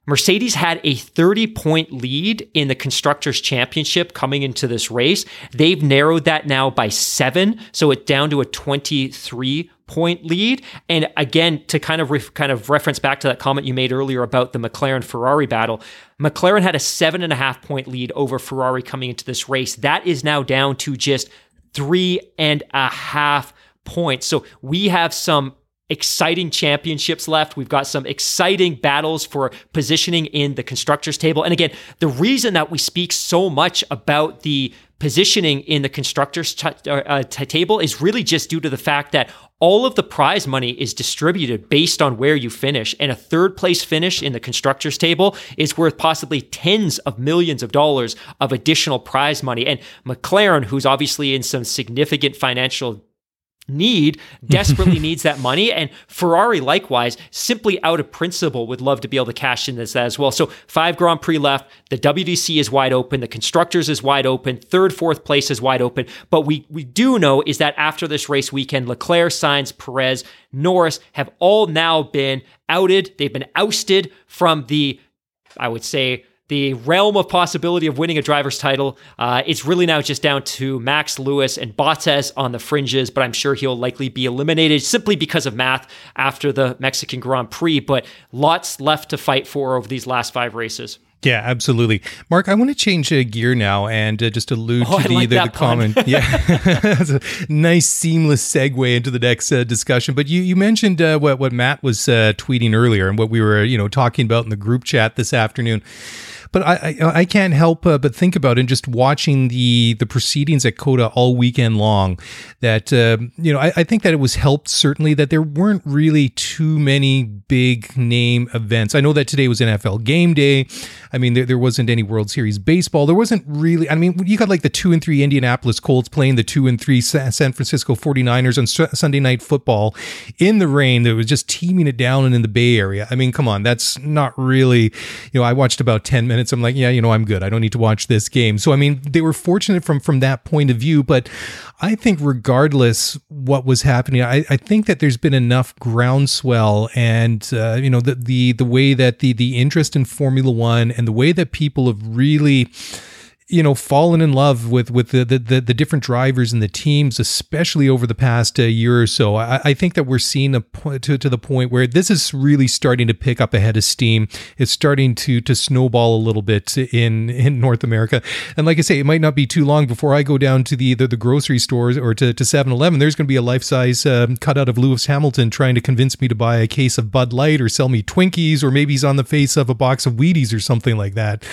Mercedes had a thirty-point lead in the Constructors' Championship coming into this race. They've narrowed that now by seven, so it's down to a twenty-three-point lead. And again, to kind of re- kind of reference back to that comment you made earlier about the McLaren-Ferrari battle, McLaren had a seven and a half point lead over Ferrari coming into this race. That is now down to just three and a half points. So we have some exciting championships left. We've got some exciting battles for positioning in the constructors table. And again, the reason that we speak so much about the positioning in the constructors t- uh, t- table is really just due to the fact that all of the prize money is distributed based on where you finish. And a third place finish in the constructors table is worth possibly tens of millions of dollars of additional prize money. And McLaren, who's obviously in some significant financial need, desperately needs that money, and Ferrari likewise, simply out of principle, would love to be able to cash in this as well. So five Grand Prix left, the W D C is wide open, the Constructors is wide open, third, fourth place is wide open, but we we do know is that after this race weekend, Leclerc, Sainz, Perez, Norris have all now been outed, they've been ousted from the, I would say, the realm of possibility of winning a driver's title. Uh, it's really now just down to Max, Lewis, and Bottas on the fringes, but I'm sure he'll likely be eliminated simply because of math after the Mexican Grand Prix, but lots left to fight for over these last five races. Yeah, absolutely. Mark, I want to change uh, gear now and uh, just allude oh, to the, like the, the comment. Yeah, it's a nice seamless segue into the next uh, discussion. But you, you mentioned uh, what, what Matt was uh, tweeting earlier and what we were you know talking about in the group chat this afternoon. But I, I, I can't help uh, but think about it, and just watching the the proceedings at COTA all weekend long, that, uh, you know, I, I think that it was helped certainly that there weren't really too many big name events. I know that today was N F L game day. I mean, there, there wasn't any World Series baseball. There wasn't really, I mean, you got like the two and three Indianapolis Colts playing the two and three San Francisco forty-niners on Sunday Night Football in the rain that was just teaming it down and in the Bay Area. I mean, come on, that's not really, you know, I watched about ten minutes. I'm like, yeah, you know, I'm good. I don't need to watch this game. So, I mean, they were fortunate from, from that point of view, but I think regardless what was happening, I, I think that there's been enough groundswell and, uh, you know, the, the, the way that the, the interest in Formula One and the way that people have really, you know, fallen in love with with the the, the different drivers and the teams, especially over the past uh, year or so. I, I think that we're seeing a point to, to the point where this is really starting to pick up a head of steam. It's starting to to snowball a little bit in in North America. And like I say, it might not be too long before I go down to the the, the grocery stores or to, to seven eleven. There's going to be a life-size um, cutout of Lewis Hamilton trying to convince me to buy a case of Bud Light or sell me Twinkies, or maybe he's on the face of a box of Wheaties or something like that.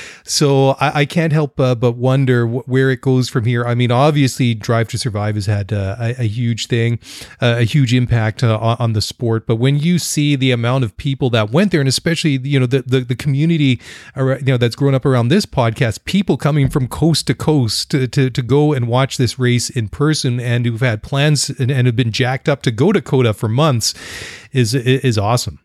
So I, I can't help uh, but wonder wh- where it goes from here. I mean, obviously, Drive to Survive has had uh, a, a huge thing, uh, a huge impact uh, on, on the sport. But when you see the amount of people that went there, and especially you know the the, the community, you know, that's grown up around this podcast, people coming from coast to coast to to, to go and watch this race in person, and who've had plans and, and have been jacked up to go to COTA for months, is is awesome.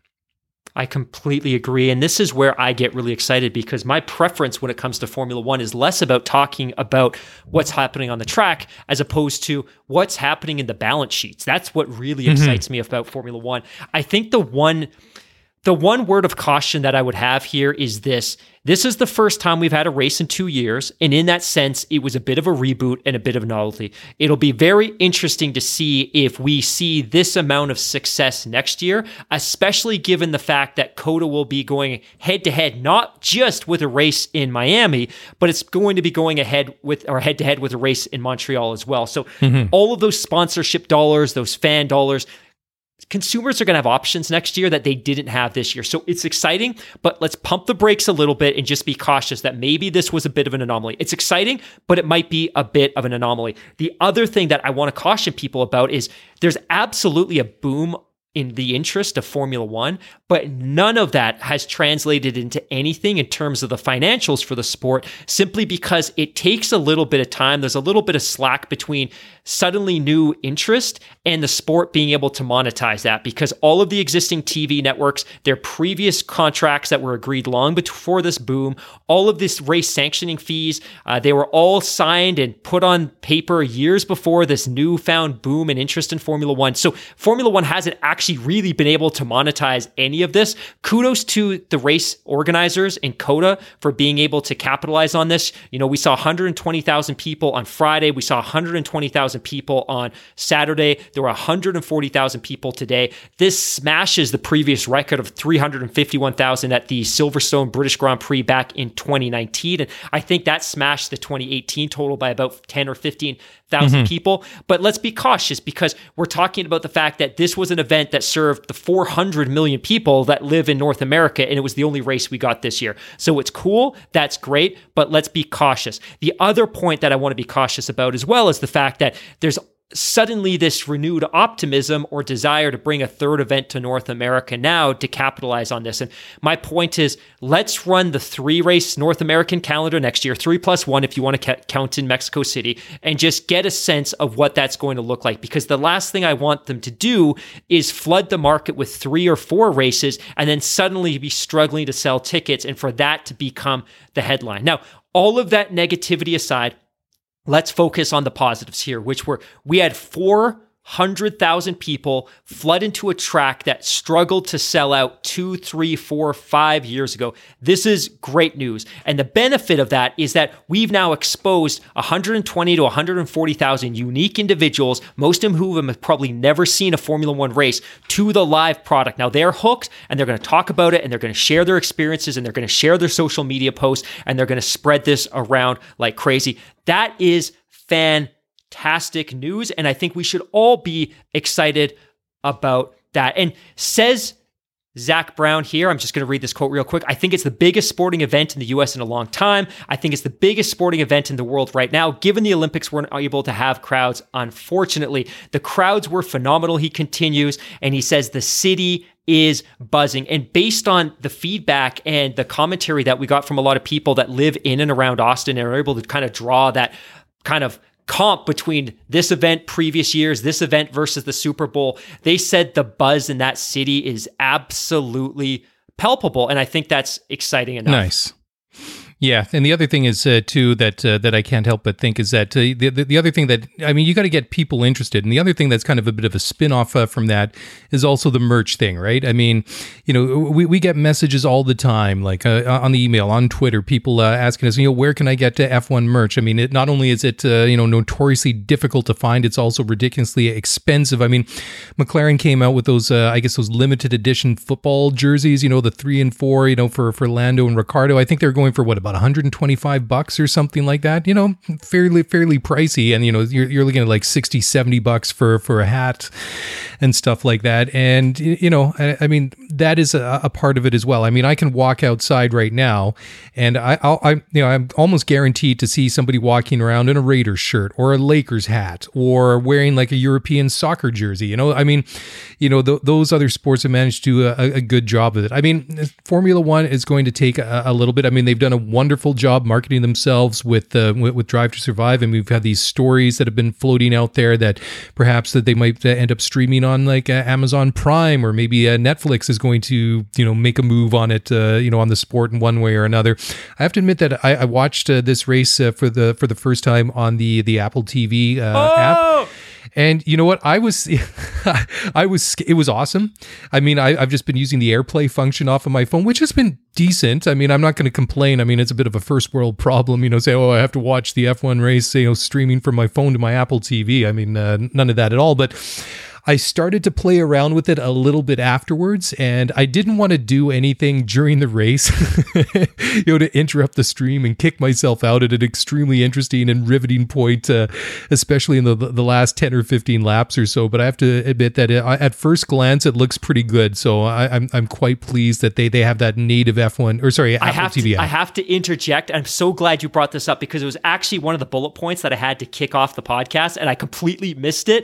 I completely agree. And this is where I get really excited, because my preference when it comes to Formula One is less about talking about what's happening on the track as opposed to what's happening in the balance sheets. That's what really mm-hmm. excites me about Formula One. I think the one... The one word of caution that I would have here is this. This is the first time we've had a race in two years, and in that sense, it was a bit of a reboot and a bit of a novelty. It'll be very interesting to see if we see this amount of success next year, especially given the fact that COTA will be going head-to-head, not just with a race in Miami, but it's going to be going ahead with, or head-to-head with a race in Montreal as well. So mm-hmm. all of those sponsorship dollars, those fan dollars, consumers are going to have options next year that they didn't have this year. So it's exciting, but let's pump the brakes a little bit and just be cautious that maybe this was a bit of an anomaly. It's exciting, but it might be a bit of an anomaly. The other thing that I want to caution people about is there's absolutely a boom in the interest of Formula One, but none of that has translated into anything in terms of the financials for the sport, simply because it takes a little bit of time. There's a little bit of slack between suddenly new interest and the sport being able to monetize that, because all of the existing T V networks, their previous contracts that were agreed long before this boom, all of this race sanctioning fees, uh, they were all signed and put on paper years before this newfound boom and interest in Formula One. So Formula One hasn't actually really been able to monetize any of this. Kudos to the race organizers in COTA for being able to capitalize on this. You know, we saw one hundred twenty thousand people on Friday. We saw one hundred twenty thousand people on Saturday. There were one hundred forty thousand people today. This smashes the previous record of three hundred fifty-one thousand at the Silverstone British Grand Prix back in twenty nineteen. And I think that smashed the twenty eighteen total by about ten or fifteen thousand mm-hmm. people. But let's be cautious, because we're talking about the fact that this was an event that served the four hundred million people that live in North America, and it was the only race we got this year. So it's cool. That's great. But let's be cautious. The other point that I want to be cautious about as well is the fact that there's suddenly this renewed optimism or desire to bring a third event to North America now to capitalize on this. And my point is, let's run the three race North American calendar next year, three plus one if you want to ca- count in Mexico City, and just get a sense of what that's going to look like. Because the last thing I want them to do is flood the market with three or four races and then suddenly be struggling to sell tickets, and for that to become the headline. Now, all of that negativity aside, let's focus on the positives here, which were we had four hundred thousand people flood into a track that struggled to sell out two, three, four, five years ago. This is great news. And the benefit of that is that we've now exposed one hundred twenty to one hundred forty thousand unique individuals, most of whom have probably never seen a Formula One race, to the live product. Now they're hooked, and they're going to talk about it, and they're going to share their experiences, and they're going to share their social media posts, and they're going to spread this around like crazy. That is fantastic. Fantastic news, and I think we should all be excited about that. And says Zach Brown here, I'm just going to read this quote real quick. I think it's the biggest sporting event in the U S in a long time. I think it's the biggest sporting event in the world right now. Given the Olympics weren't able to have crowds, unfortunately. The crowds were phenomenal, he continues, and he says the city is buzzing. And based on the feedback and the commentary that we got from a lot of people that live in and around Austin and are able to kind of draw that kind of comp between this event previous years, this event versus the Super Bowl, they said the buzz in that city is absolutely palpable. And I think that's exciting enough. Nice. Yeah, and the other thing is uh, too that uh, that I can't help but think is that uh, the, the the other thing that I mean you got to get people interested, and the other thing that's kind of a bit of a spin-off uh, from that is also the merch thing, right? I mean, you know, we, we get messages all the time, like uh, on the email, on Twitter, people uh, asking us, you know, where can I get to F one merch? I mean, it, not only is it uh, you know notoriously difficult to find, it's also ridiculously expensive. I mean, McLaren came out with those uh, I guess those limited edition football jerseys, you know, the three and four, you know, for for Lando and Ricardo. I think they're going for what, about one hundred twenty-five bucks or something like that, you know, fairly, fairly pricey. And, you know, you're, you're looking at like sixty, seventy bucks for, for a hat and stuff like that. And, you know, I, I mean, that is a, a part of it as well. I mean, I can walk outside right now and I, I'll, I, you know, I'm almost guaranteed to see somebody walking around in a Raiders shirt or a Lakers hat or wearing like a European soccer jersey. You know, I mean, you know, th- those other sports have managed to do a, a good job of it. I mean, Formula One is going to take a, a little bit. I mean, they've done a wonderful job marketing themselves with, uh, with with Drive to Survive, and we've had these stories that have been floating out there that perhaps that they might end up streaming on like uh, Amazon Prime, or maybe uh, Netflix is going to you know make a move on it, uh, you know, on the sport in one way or another. I have to admit that I, I watched uh, this race uh, for the for the first time on the the Apple T V uh, oh! app. And you know what? I was, I was, it was awesome. I mean, I, I've just been using the AirPlay function off of my phone, which has been decent. I mean, I'm not going to complain. I mean, it's a bit of a first world problem, you know, say, oh, I have to watch the F one race, you know, streaming from my phone to my Apple T V. I mean, uh, none of that at all. But I started to play around with it a little bit afterwards, and I didn't want to do anything during the race, you know, to interrupt the stream and kick myself out at an extremely interesting and riveting point, uh, especially in the the last ten or fifteen laps or so. But I have to admit that it, at first glance, it looks pretty good. So I, I'm I'm quite pleased that they they have that native F one, or sorry, Apple I have T V to, app. I have to interject. I'm so glad you brought this up, because it was actually one of the bullet points that I had to kick off the podcast, and I completely missed it.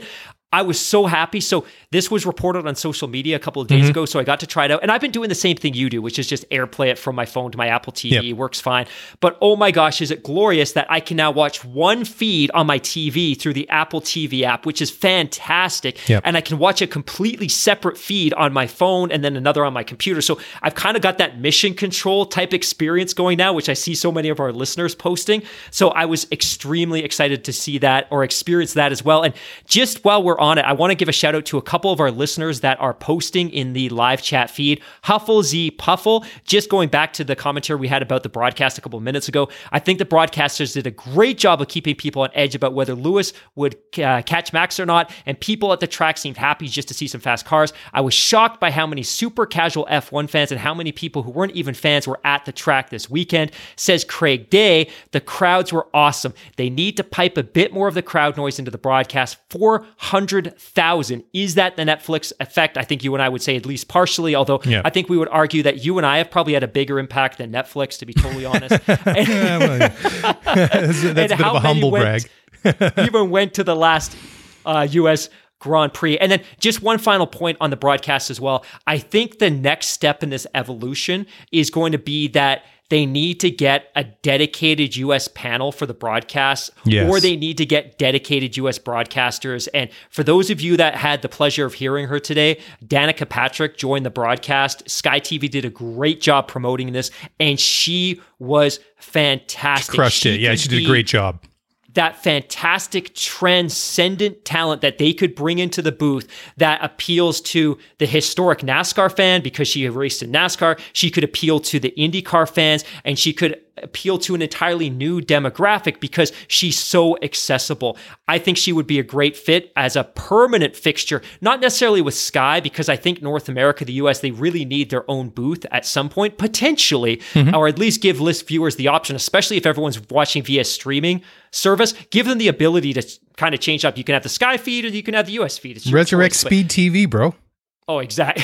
I was so happy. So this was reported on social media a couple of days mm-hmm. ago. So I got to try it out. And I've been doing the same thing you do, which is just AirPlay it from my phone to my Apple T V. Yep. Works fine. But oh my gosh, is it glorious that I can now watch one feed on my T V through the Apple T V app, which is fantastic. Yep. And I can watch a completely separate feed on my phone and then another on my computer. So I've kind of got that mission control type experience going now, which I see so many of our listeners posting. So I was extremely excited to see that or experience that as well. And just while we're on it, I want to give a shout out to a couple of our listeners that are posting in the live chat feed. Huffle Z Puffle, just going back to the commentary we had about the broadcast a couple of minutes ago, I think the broadcasters did a great job of keeping people on edge about whether Lewis would uh, catch Max or not, and people at the track seemed happy just to see some fast cars. I was shocked by how many super casual F one fans and how many people who weren't even fans were at the track this weekend. Says Craig Day, the crowds were awesome. They need to pipe a bit more of the crowd noise into the broadcast. four hundred thousand. Is that the Netflix effect? I think you and I would say at least partially, although yeah. I think we would argue that you and I have probably had a bigger impact than Netflix, to be totally honest. And, yeah, well, that's, that's a bit of a humble went, brag. even went to the last uh, U S Grand Prix. And then just one final point on the broadcast as well. I think the next step in this evolution is going to be that they need to get a dedicated U S panel for the broadcast, yes. or they need to get dedicated U S broadcasters. And for those of you that had the pleasure of hearing her today, Danica Patrick joined the broadcast. Sky T V did a great job promoting this, and she was fantastic. She crushed she it. Yeah, she did a great job. That fantastic transcendent talent that they could bring into the booth that appeals to the historic NASCAR fan because she raced in NASCAR. She could appeal to the IndyCar fans, and she could appeal to an entirely new demographic because she's so accessible. I think she would be a great fit as a permanent fixture, not necessarily with Sky, because I think North America, the U S, they really need their own booth at some point, potentially, mm-hmm. or at least give list viewers the option, especially if everyone's watching via streaming service, give them the ability to kind of change up. You can have the Sky feed or you can have the U S feed. It's Resurrect choice, Speed T V, bro. Oh, exactly.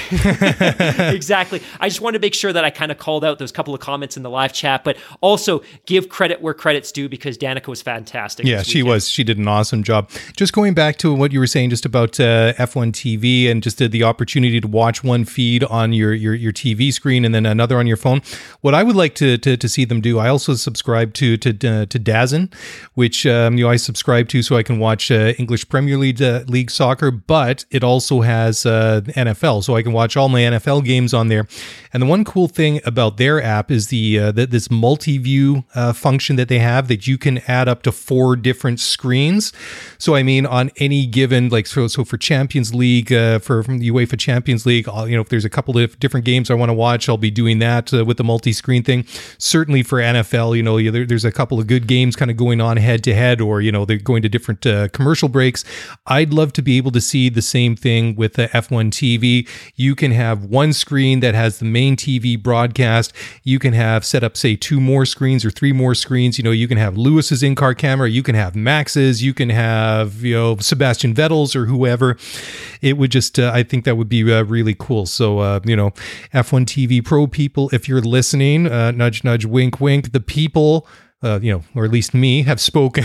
Exactly. I just wanted to make sure that I kind of called out those couple of comments in the live chat, but also give credit where credit's due because Danica was fantastic. Yeah, she was. She did an awesome job. Just going back to what you were saying just about uh, F one T V and just uh, the opportunity to watch one feed on your, your your T V screen and then another on your phone. What I would like to to, to see them do, I also subscribe to to uh, to DAZN, which um, you know I subscribe to so I can watch uh, English Premier League uh, League soccer, but it also has uh, N F L. So I can watch all my N F L games on there. And the one cool thing about their app is the, uh, the this multi-view uh, function that they have that you can add up to four different screens. So I mean, on any given, like, so, so for Champions League, uh, for from the UEFA Champions League, I'll, you know, if there's a couple of different games I want to watch, I'll be doing that uh, with the multi-screen thing. Certainly for N F L, you know, there, there's a couple of good games kind of going on head to head, or, you know, they're going to different uh, commercial breaks. I'd love to be able to see the same thing with the F one T V. You can have one screen that has the main T V broadcast. You can have set up, say, two more screens or three more screens. You know, you can have Lewis's in-car camera. You can have Max's. You can have, you know, Sebastian Vettel's or whoever. It would just, uh, I think that would be uh, really cool. So, uh, you know, F one T V Pro people, if you're listening, uh, nudge, nudge, wink, wink, the people... Uh, you know, or at least me, have spoken.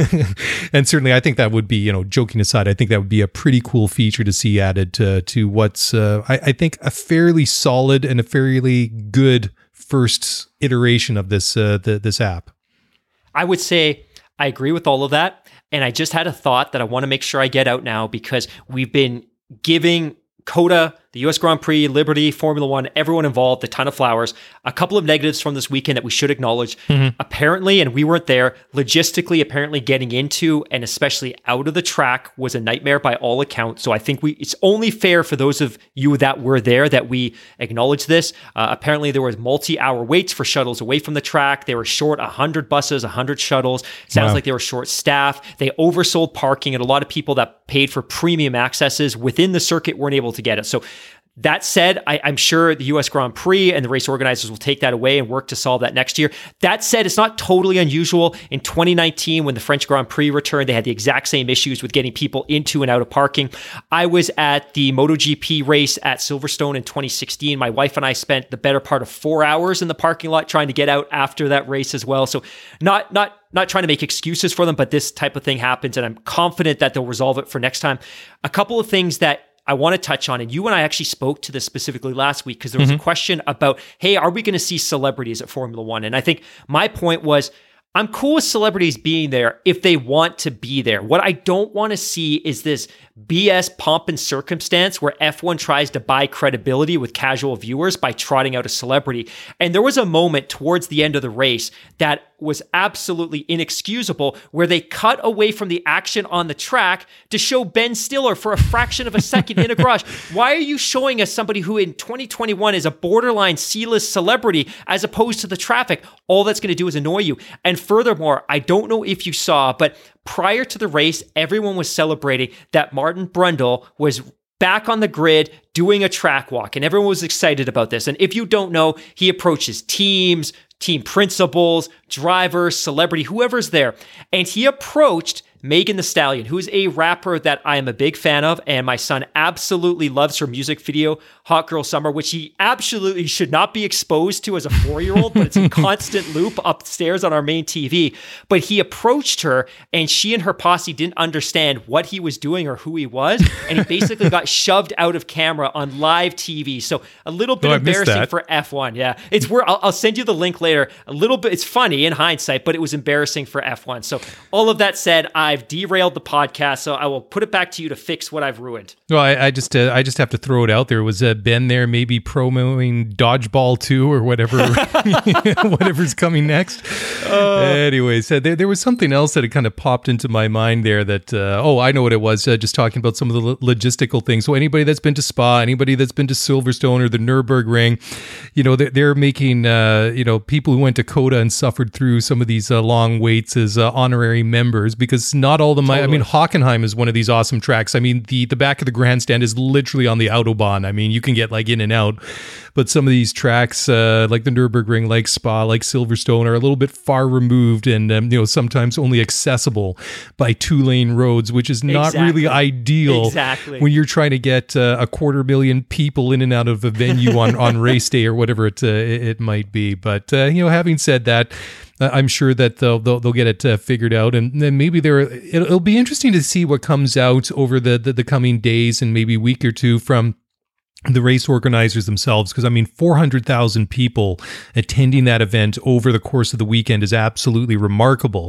And certainly I think that would be, you know, joking aside, I think that would be a pretty cool feature to see added to, to what's, uh, I, I think, a fairly solid and a fairly good first iteration of this, uh, the, this app. I would say I agree with all of that. And I just had a thought that I want to make sure I get out now because we've been giving COTA, the U S Grand Prix, Liberty, Formula One, everyone involved, a ton of flowers. A couple of negatives from this weekend that we should acknowledge. Mm-hmm. Apparently, and we weren't there, logistically, apparently getting into and especially out of the track was a nightmare by all accounts. So I think we it's only fair for those of you that were there that we acknowledge this. Uh, apparently, there was multi-hour waits for shuttles away from the track. They were short one hundred buses, one hundred shuttles. Sounds wow. like they were short staff. They oversold parking, and a lot of people that paid for premium accesses within the circuit weren't able to get it. So that said, I, I'm sure the U S Grand Prix and the race organizers will take that away and work to solve that next year. That said, it's not totally unusual. In twenty nineteen, when the French Grand Prix returned, they had the exact same issues with getting people into and out of parking. I was at the MotoGP race at Silverstone in twenty sixteen. My wife and I spent the better part of four hours in the parking lot trying to get out after that race as well. So not not not trying to make excuses for them, but this type of thing happens, and I'm confident that they'll resolve it for next time. A couple of things that I want to touch on, and you and I actually spoke to this specifically last week because there was mm-hmm. a question about, hey, are we going to see celebrities at Formula One? And I think my point was, I'm cool with celebrities being there if they want to be there. What I don't want to see is this B S pomp and circumstance where F one tries to buy credibility with casual viewers by trotting out a celebrity. And there was a moment towards the end of the race that was absolutely inexcusable where they cut away from the action on the track to show Ben Stiller for a fraction of a second in a garage. Why are you showing us somebody who in twenty twenty-one is a borderline C-list celebrity as opposed to the traffic? All that's going to do is annoy you. And furthermore, I don't know if you saw, but prior to the race, everyone was celebrating that Martin Brundle was back on the grid doing a track walk, and everyone was excited about this. And if you don't know, he approaches teams, team principals, drivers, celebrity, whoever's there. And he approached Megan Thee Stallion, who is a rapper that I am a big fan of, and my son absolutely loves her music video, Hot Girl Summer, which he absolutely should not be exposed to as a four-year-old, but it's a constant loop upstairs on our main T V. But he approached her, and she and her posse didn't understand what he was doing or who he was, and he basically got shoved out of camera on live T V. So a little bit oh, embarrassing for F one. Yeah, it's where I'll, I'll send you the link later. A little bit, it's funny in hindsight, but it was embarrassing for F one. So all of that said, I I've derailed the podcast, so I will put it back to you to fix what I've ruined. Well, I, I just uh, I just have to throw it out there. Was uh, Ben there maybe promoing Dodgeball two or whatever, whatever's coming next? Uh, Anyways, uh, there, there was something else that had kind of popped into my mind there that, uh, oh, I know what it was, uh, just talking about some of the lo- logistical things. So anybody that's been to Spa, anybody that's been to Silverstone or the Nürburgring, you know, they're, they're making, uh, you know, people who went to COTA and suffered through some of these uh, long waits as uh, honorary members, because not all of them, totally. I mean, Hockenheim is one of these awesome tracks. I mean, the, the back of the grandstand is literally on the Autobahn. I mean, you can get like in and out, but some of these tracks, uh, like the Nürburgring, like Spa, like Silverstone, are a little bit far removed and, um, you know, sometimes only accessible by two-lane roads, which is not exactly. really ideal exactly. when you're trying to get uh, a quarter million people in and out of a venue on, on race day or whatever it, uh, it might be. But, uh, you know, having said that, Uh, I'm sure that they'll they'll, they'll get it uh, figured out, and then maybe there it'll, it'll be interesting to see what comes out over the, the the coming days and maybe week or two from the race organizers themselves, because I mean, four hundred thousand people attending that event over the course of the weekend is absolutely remarkable,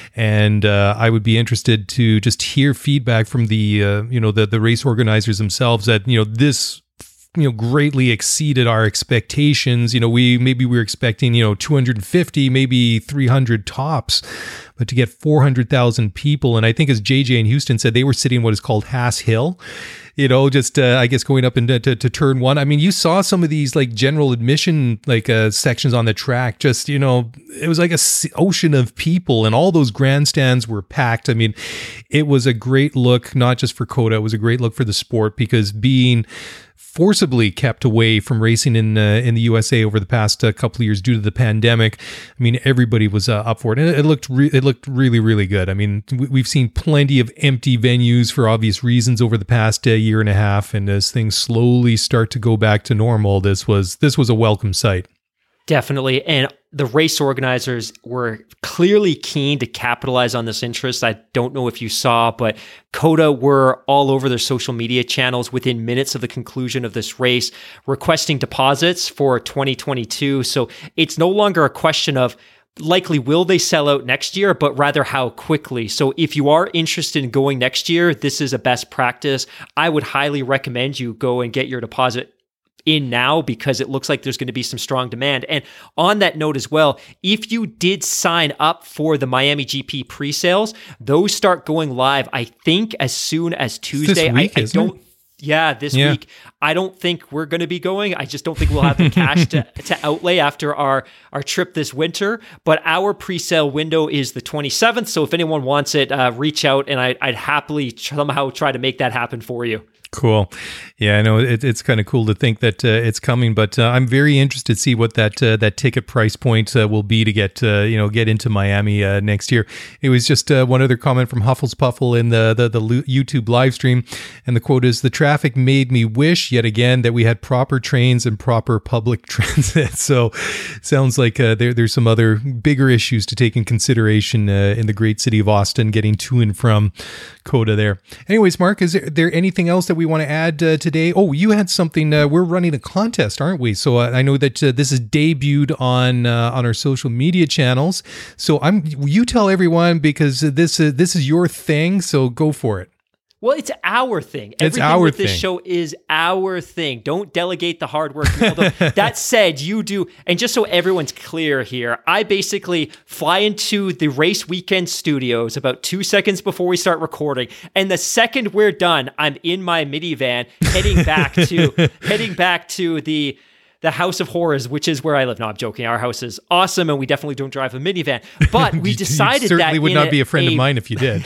and uh, I would be interested to just hear feedback from the uh, you know the the race organizers themselves that you know this. you know, greatly exceeded our expectations. You know, we, maybe we were expecting, you know, two hundred fifty, maybe three hundred tops, but to get four hundred thousand people. And I think as J J in Houston said, they were sitting what is called Haas Hill, you know, just, uh, I guess going up into to, to turn one. I mean, you saw some of these like general admission, like uh, sections on the track, just, you know, it was like a ocean of people and all those grandstands were packed. I mean, it was a great look, not just for COTA, it was a great look for the sport, because being forcibly kept away from racing in uh, in the U S A over the past uh, couple of years due to the pandemic. I mean, everybody was uh, up for it, and it, it looked re- it looked really, really good. I mean, we, we've seen plenty of empty venues for obvious reasons over the past uh, year and a half, and as things slowly start to go back to normal, this was this was a welcome sight. Definitely. And the race organizers were clearly keen to capitalize on this interest. I don't know if you saw, but COTA were all over their social media channels within minutes of the conclusion of this race, requesting deposits for twenty twenty-two. So it's no longer a question of likely will they sell out next year, but rather how quickly. So if you are interested in going next year, this is a best practice. I would highly recommend you go and get your deposit in now, because it looks like there's going to be some strong demand. And on that note as well, if you did sign up for the Miami G P pre-sales, those start going live, I think, as soon as Tuesday. This week, I, I isn't don't. It? Yeah, this yeah. week. I don't think we're going to be going. I just don't think we'll have the cash to, to outlay after our, our trip this winter. But our pre-sale window is the twenty-seventh. So if anyone wants it, uh, reach out, and I, I'd happily somehow try to make that happen for you. Cool. Yeah, I know it, it's kind of cool to think that uh, it's coming, but uh, I'm very interested to see what that uh, that ticket price point uh, will be to get uh, you know get into Miami uh, next year. It was just uh, one other comment from Huffles Puffle in the, the the YouTube live stream, and the quote is: "The traffic made me wish yet again that we had proper trains and proper public transit." So, sounds like uh, there there's some other bigger issues to take in consideration uh, in the great city of Austin, getting to and from COTA there. Anyways, Mark, is there, there anything else that we want to add uh, today? Oh, you had something. Uh, we're running a contest, aren't we? So uh, I know that uh, this is debuted on uh, on our social media channels. So I'm. You tell everyone, because this uh, this is your thing. So go for it. Well, it's our thing. It's Everything our with this thing. show is our thing. Don't delegate the hard work. Although, that said, you do. And just so everyone's clear here, I basically fly into the Race Weekend studios about two seconds before we start recording. And the second we're done, I'm in my minivan heading back to heading back to the the House of Horrors, which is where I live. No, I'm joking. Our house is awesome, and we definitely don't drive a minivan. But we decided you certainly that would in not a, be a friend a, of mine if you did.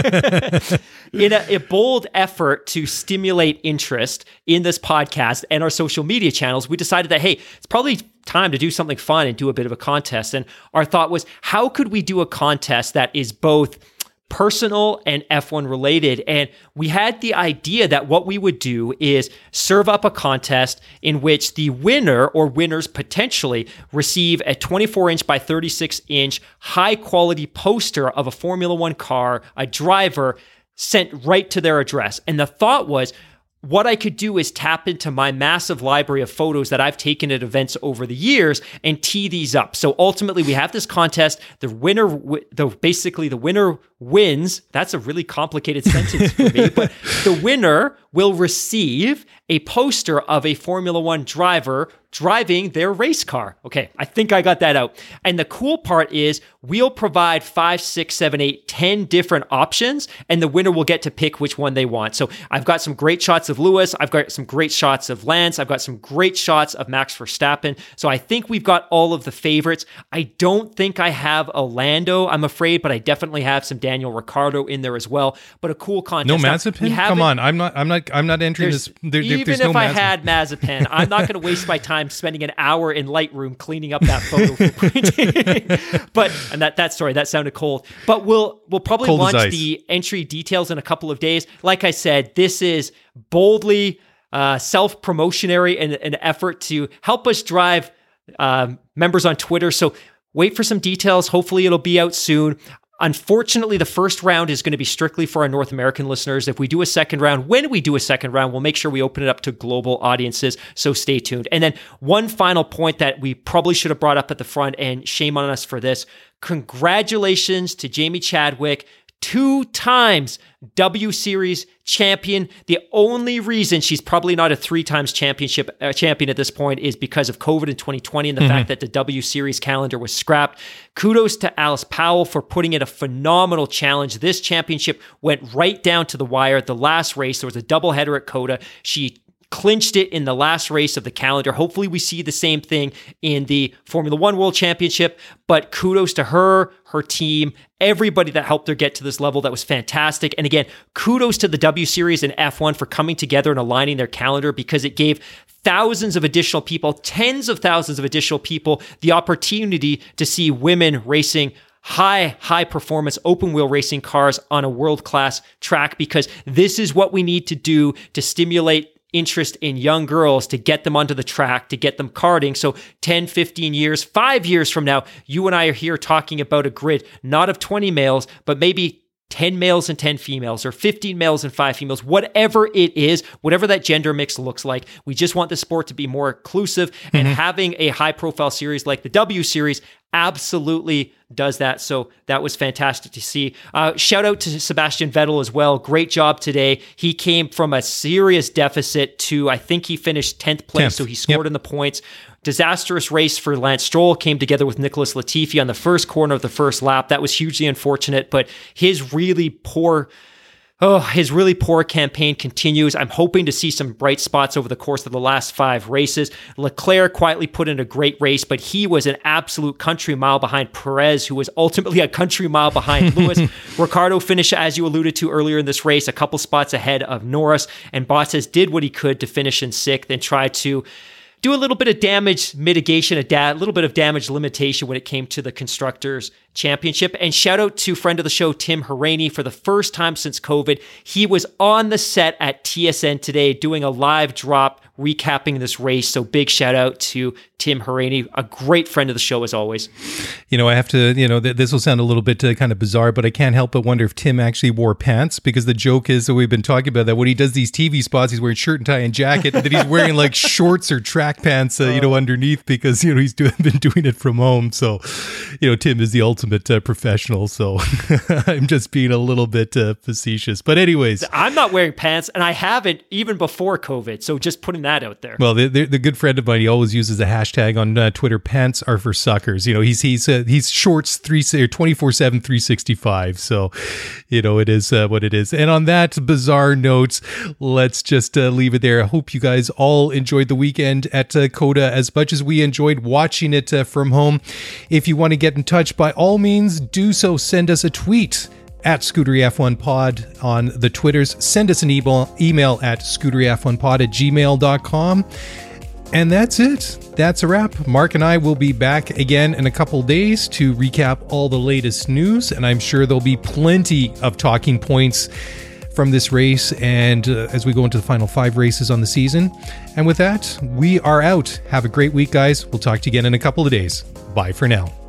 in a, a bold effort to stimulate interest in this podcast and our social media channels, we decided that, hey, it's probably time to do something fun and do a bit of a contest. And our thought was, how could we do a contest that is both personal and F one related? And we had the idea that what we would do is serve up a contest in which the winner or winners potentially receive a twenty-four inch by thirty-six inch high quality poster of a Formula One car, a driver, sent right to their address. And the thought was, what I could do is tap into my massive library of photos that I've taken at events over the years and tee these up. So ultimately, we have this contest. The winner, the basically the winner wins. That's a really complicated sentence for me, but the winner will receive a poster of a Formula One driver driving their race car. Okay, I think I got that out. And the cool part is we'll provide five, six, seven, eight, ten different options, and the winner will get to pick which one they want. So I've got some great shots of Lewis. I've got some great shots of Lance. I've got some great shots of Max Verstappen. So I think we've got all of the favorites. I don't think I have a Lando, I'm afraid, but I definitely have some Daniel Ricciardo in there as well. But a cool contest. No Now, Mazepin? Come on, I'm not. I'm not. I'm not entering There's, this. There, even there's if no I Mazepin. had Mazepin, I'm not going to waste my time spending an hour in Lightroom cleaning up that photo for printing. But and that that story that sounded cold. But we'll we'll probably Cold as launch ice. the entry details in a couple of days. Like I said, this is boldly uh, self-promotionary and an effort to help us drive um, members on Twitter. So wait for some details. Hopefully, it'll be out soon. Unfortunately, the first round is going to be strictly for our North American listeners. If we do a second round, when we do a second round, we'll make sure we open it up to global audiences. So stay tuned. And then one final point that we probably should have brought up at the front, and shame on us for this. Congratulations to Jamie Chadwick, two times W Series champion. The only reason she's probably not a three times championship uh, champion at this point is because of COVID in twenty twenty and the mm-hmm. fact that the W Series calendar was scrapped. Kudos to Alice Powell for putting in a phenomenal challenge. This championship went right down to the wire at the last race. There was a doubleheader at COTA. She clinched it in the last race of the calendar. Hopefully we see the same thing in the Formula One World Championship, but kudos to her, her team, everybody that helped her get to this level. That was fantastic. And again, kudos to the W Series and F one for coming together and aligning their calendar, because it gave thousands of additional people, tens of thousands of additional people, the opportunity to see women racing high, high performance open wheel racing cars on a world-class track, because this is what we need to do to stimulate interest in young girls, to get them onto the track, to get them karting. So ten, fifteen years, five years from now, you and I are here talking about a grid, not of twenty males, but maybe ten males and ten females, or fifteen males and five females, whatever it is, whatever that gender mix looks like. We just want the sport to be more inclusive, mm-hmm. and having a high profile series like the W Series absolutely does that. So that was fantastic to see. Uh, shout out to Sebastian Vettel as well. Great job today. He came from a serious deficit to, I think he finished tenth place, tenth. So he scored yep. in the points. Disastrous race for Lance Stroll, came together with Nicholas Latifi on the first corner of the first lap. That was hugely unfortunate, but his really poor Oh, his really poor campaign continues. I'm hoping to see some bright spots over the course of the last five races. Leclerc quietly put in a great race, but he was an absolute country mile behind Perez, who was ultimately a country mile behind Lewis. Ricciardo finished, as you alluded to earlier in this race, a couple spots ahead of Norris, and Bottas did what he could to finish in sixth and try to do a little bit of damage mitigation, a da- little bit of damage limitation when it came to the Constructors' Championship. And shout out to friend of the show, Tim Hauraney, for the first time since COVID. He was on the set at T S N today doing a live drop recapping this race. So big shout out to Tim Hauraney, a great friend of the show as always. You know, I have to, you know, th- this will sound a little bit uh, kind of bizarre, but I can't help but wonder if Tim actually wore pants, because the joke is that we've been talking about that when he does these T V spots, he's wearing shirt and tie and jacket, and that he's wearing like shorts or track pants, uh, you know, underneath, because, you know, he's doing, been doing it from home. So, you know, Tim is the ultimate uh, professional. So I'm just being a little bit uh, facetious. But anyways. I'm not wearing pants, and I haven't even before COVID. So just putting that out there. Well, the, the, the good friend of mine, he always uses a hashtag on uh, Twitter, pants are for suckers. You know, he's he's uh, he's shorts three twenty-four seven, three sixty-five. So, you know, it is uh, what it is. And on that bizarre note, let's just uh, leave it there. I hope you guys all enjoyed the weekend at uh, COTA as much as we enjoyed watching it uh, from home. If you want to get in touch, by all means, do so. Send us a tweet at Scudery F one Pod on the Twitters. Send us an email, email at Scudery F one Pod at gmail dot com. And that's it. That's a wrap. Mark and I will be back again in a couple days to recap all the latest news, and I'm sure there'll be plenty of talking points from this race and uh, as we go into the final five races on the season. And with that, we are out. Have a great week, guys. We'll talk to you again in a couple of days. Bye for now.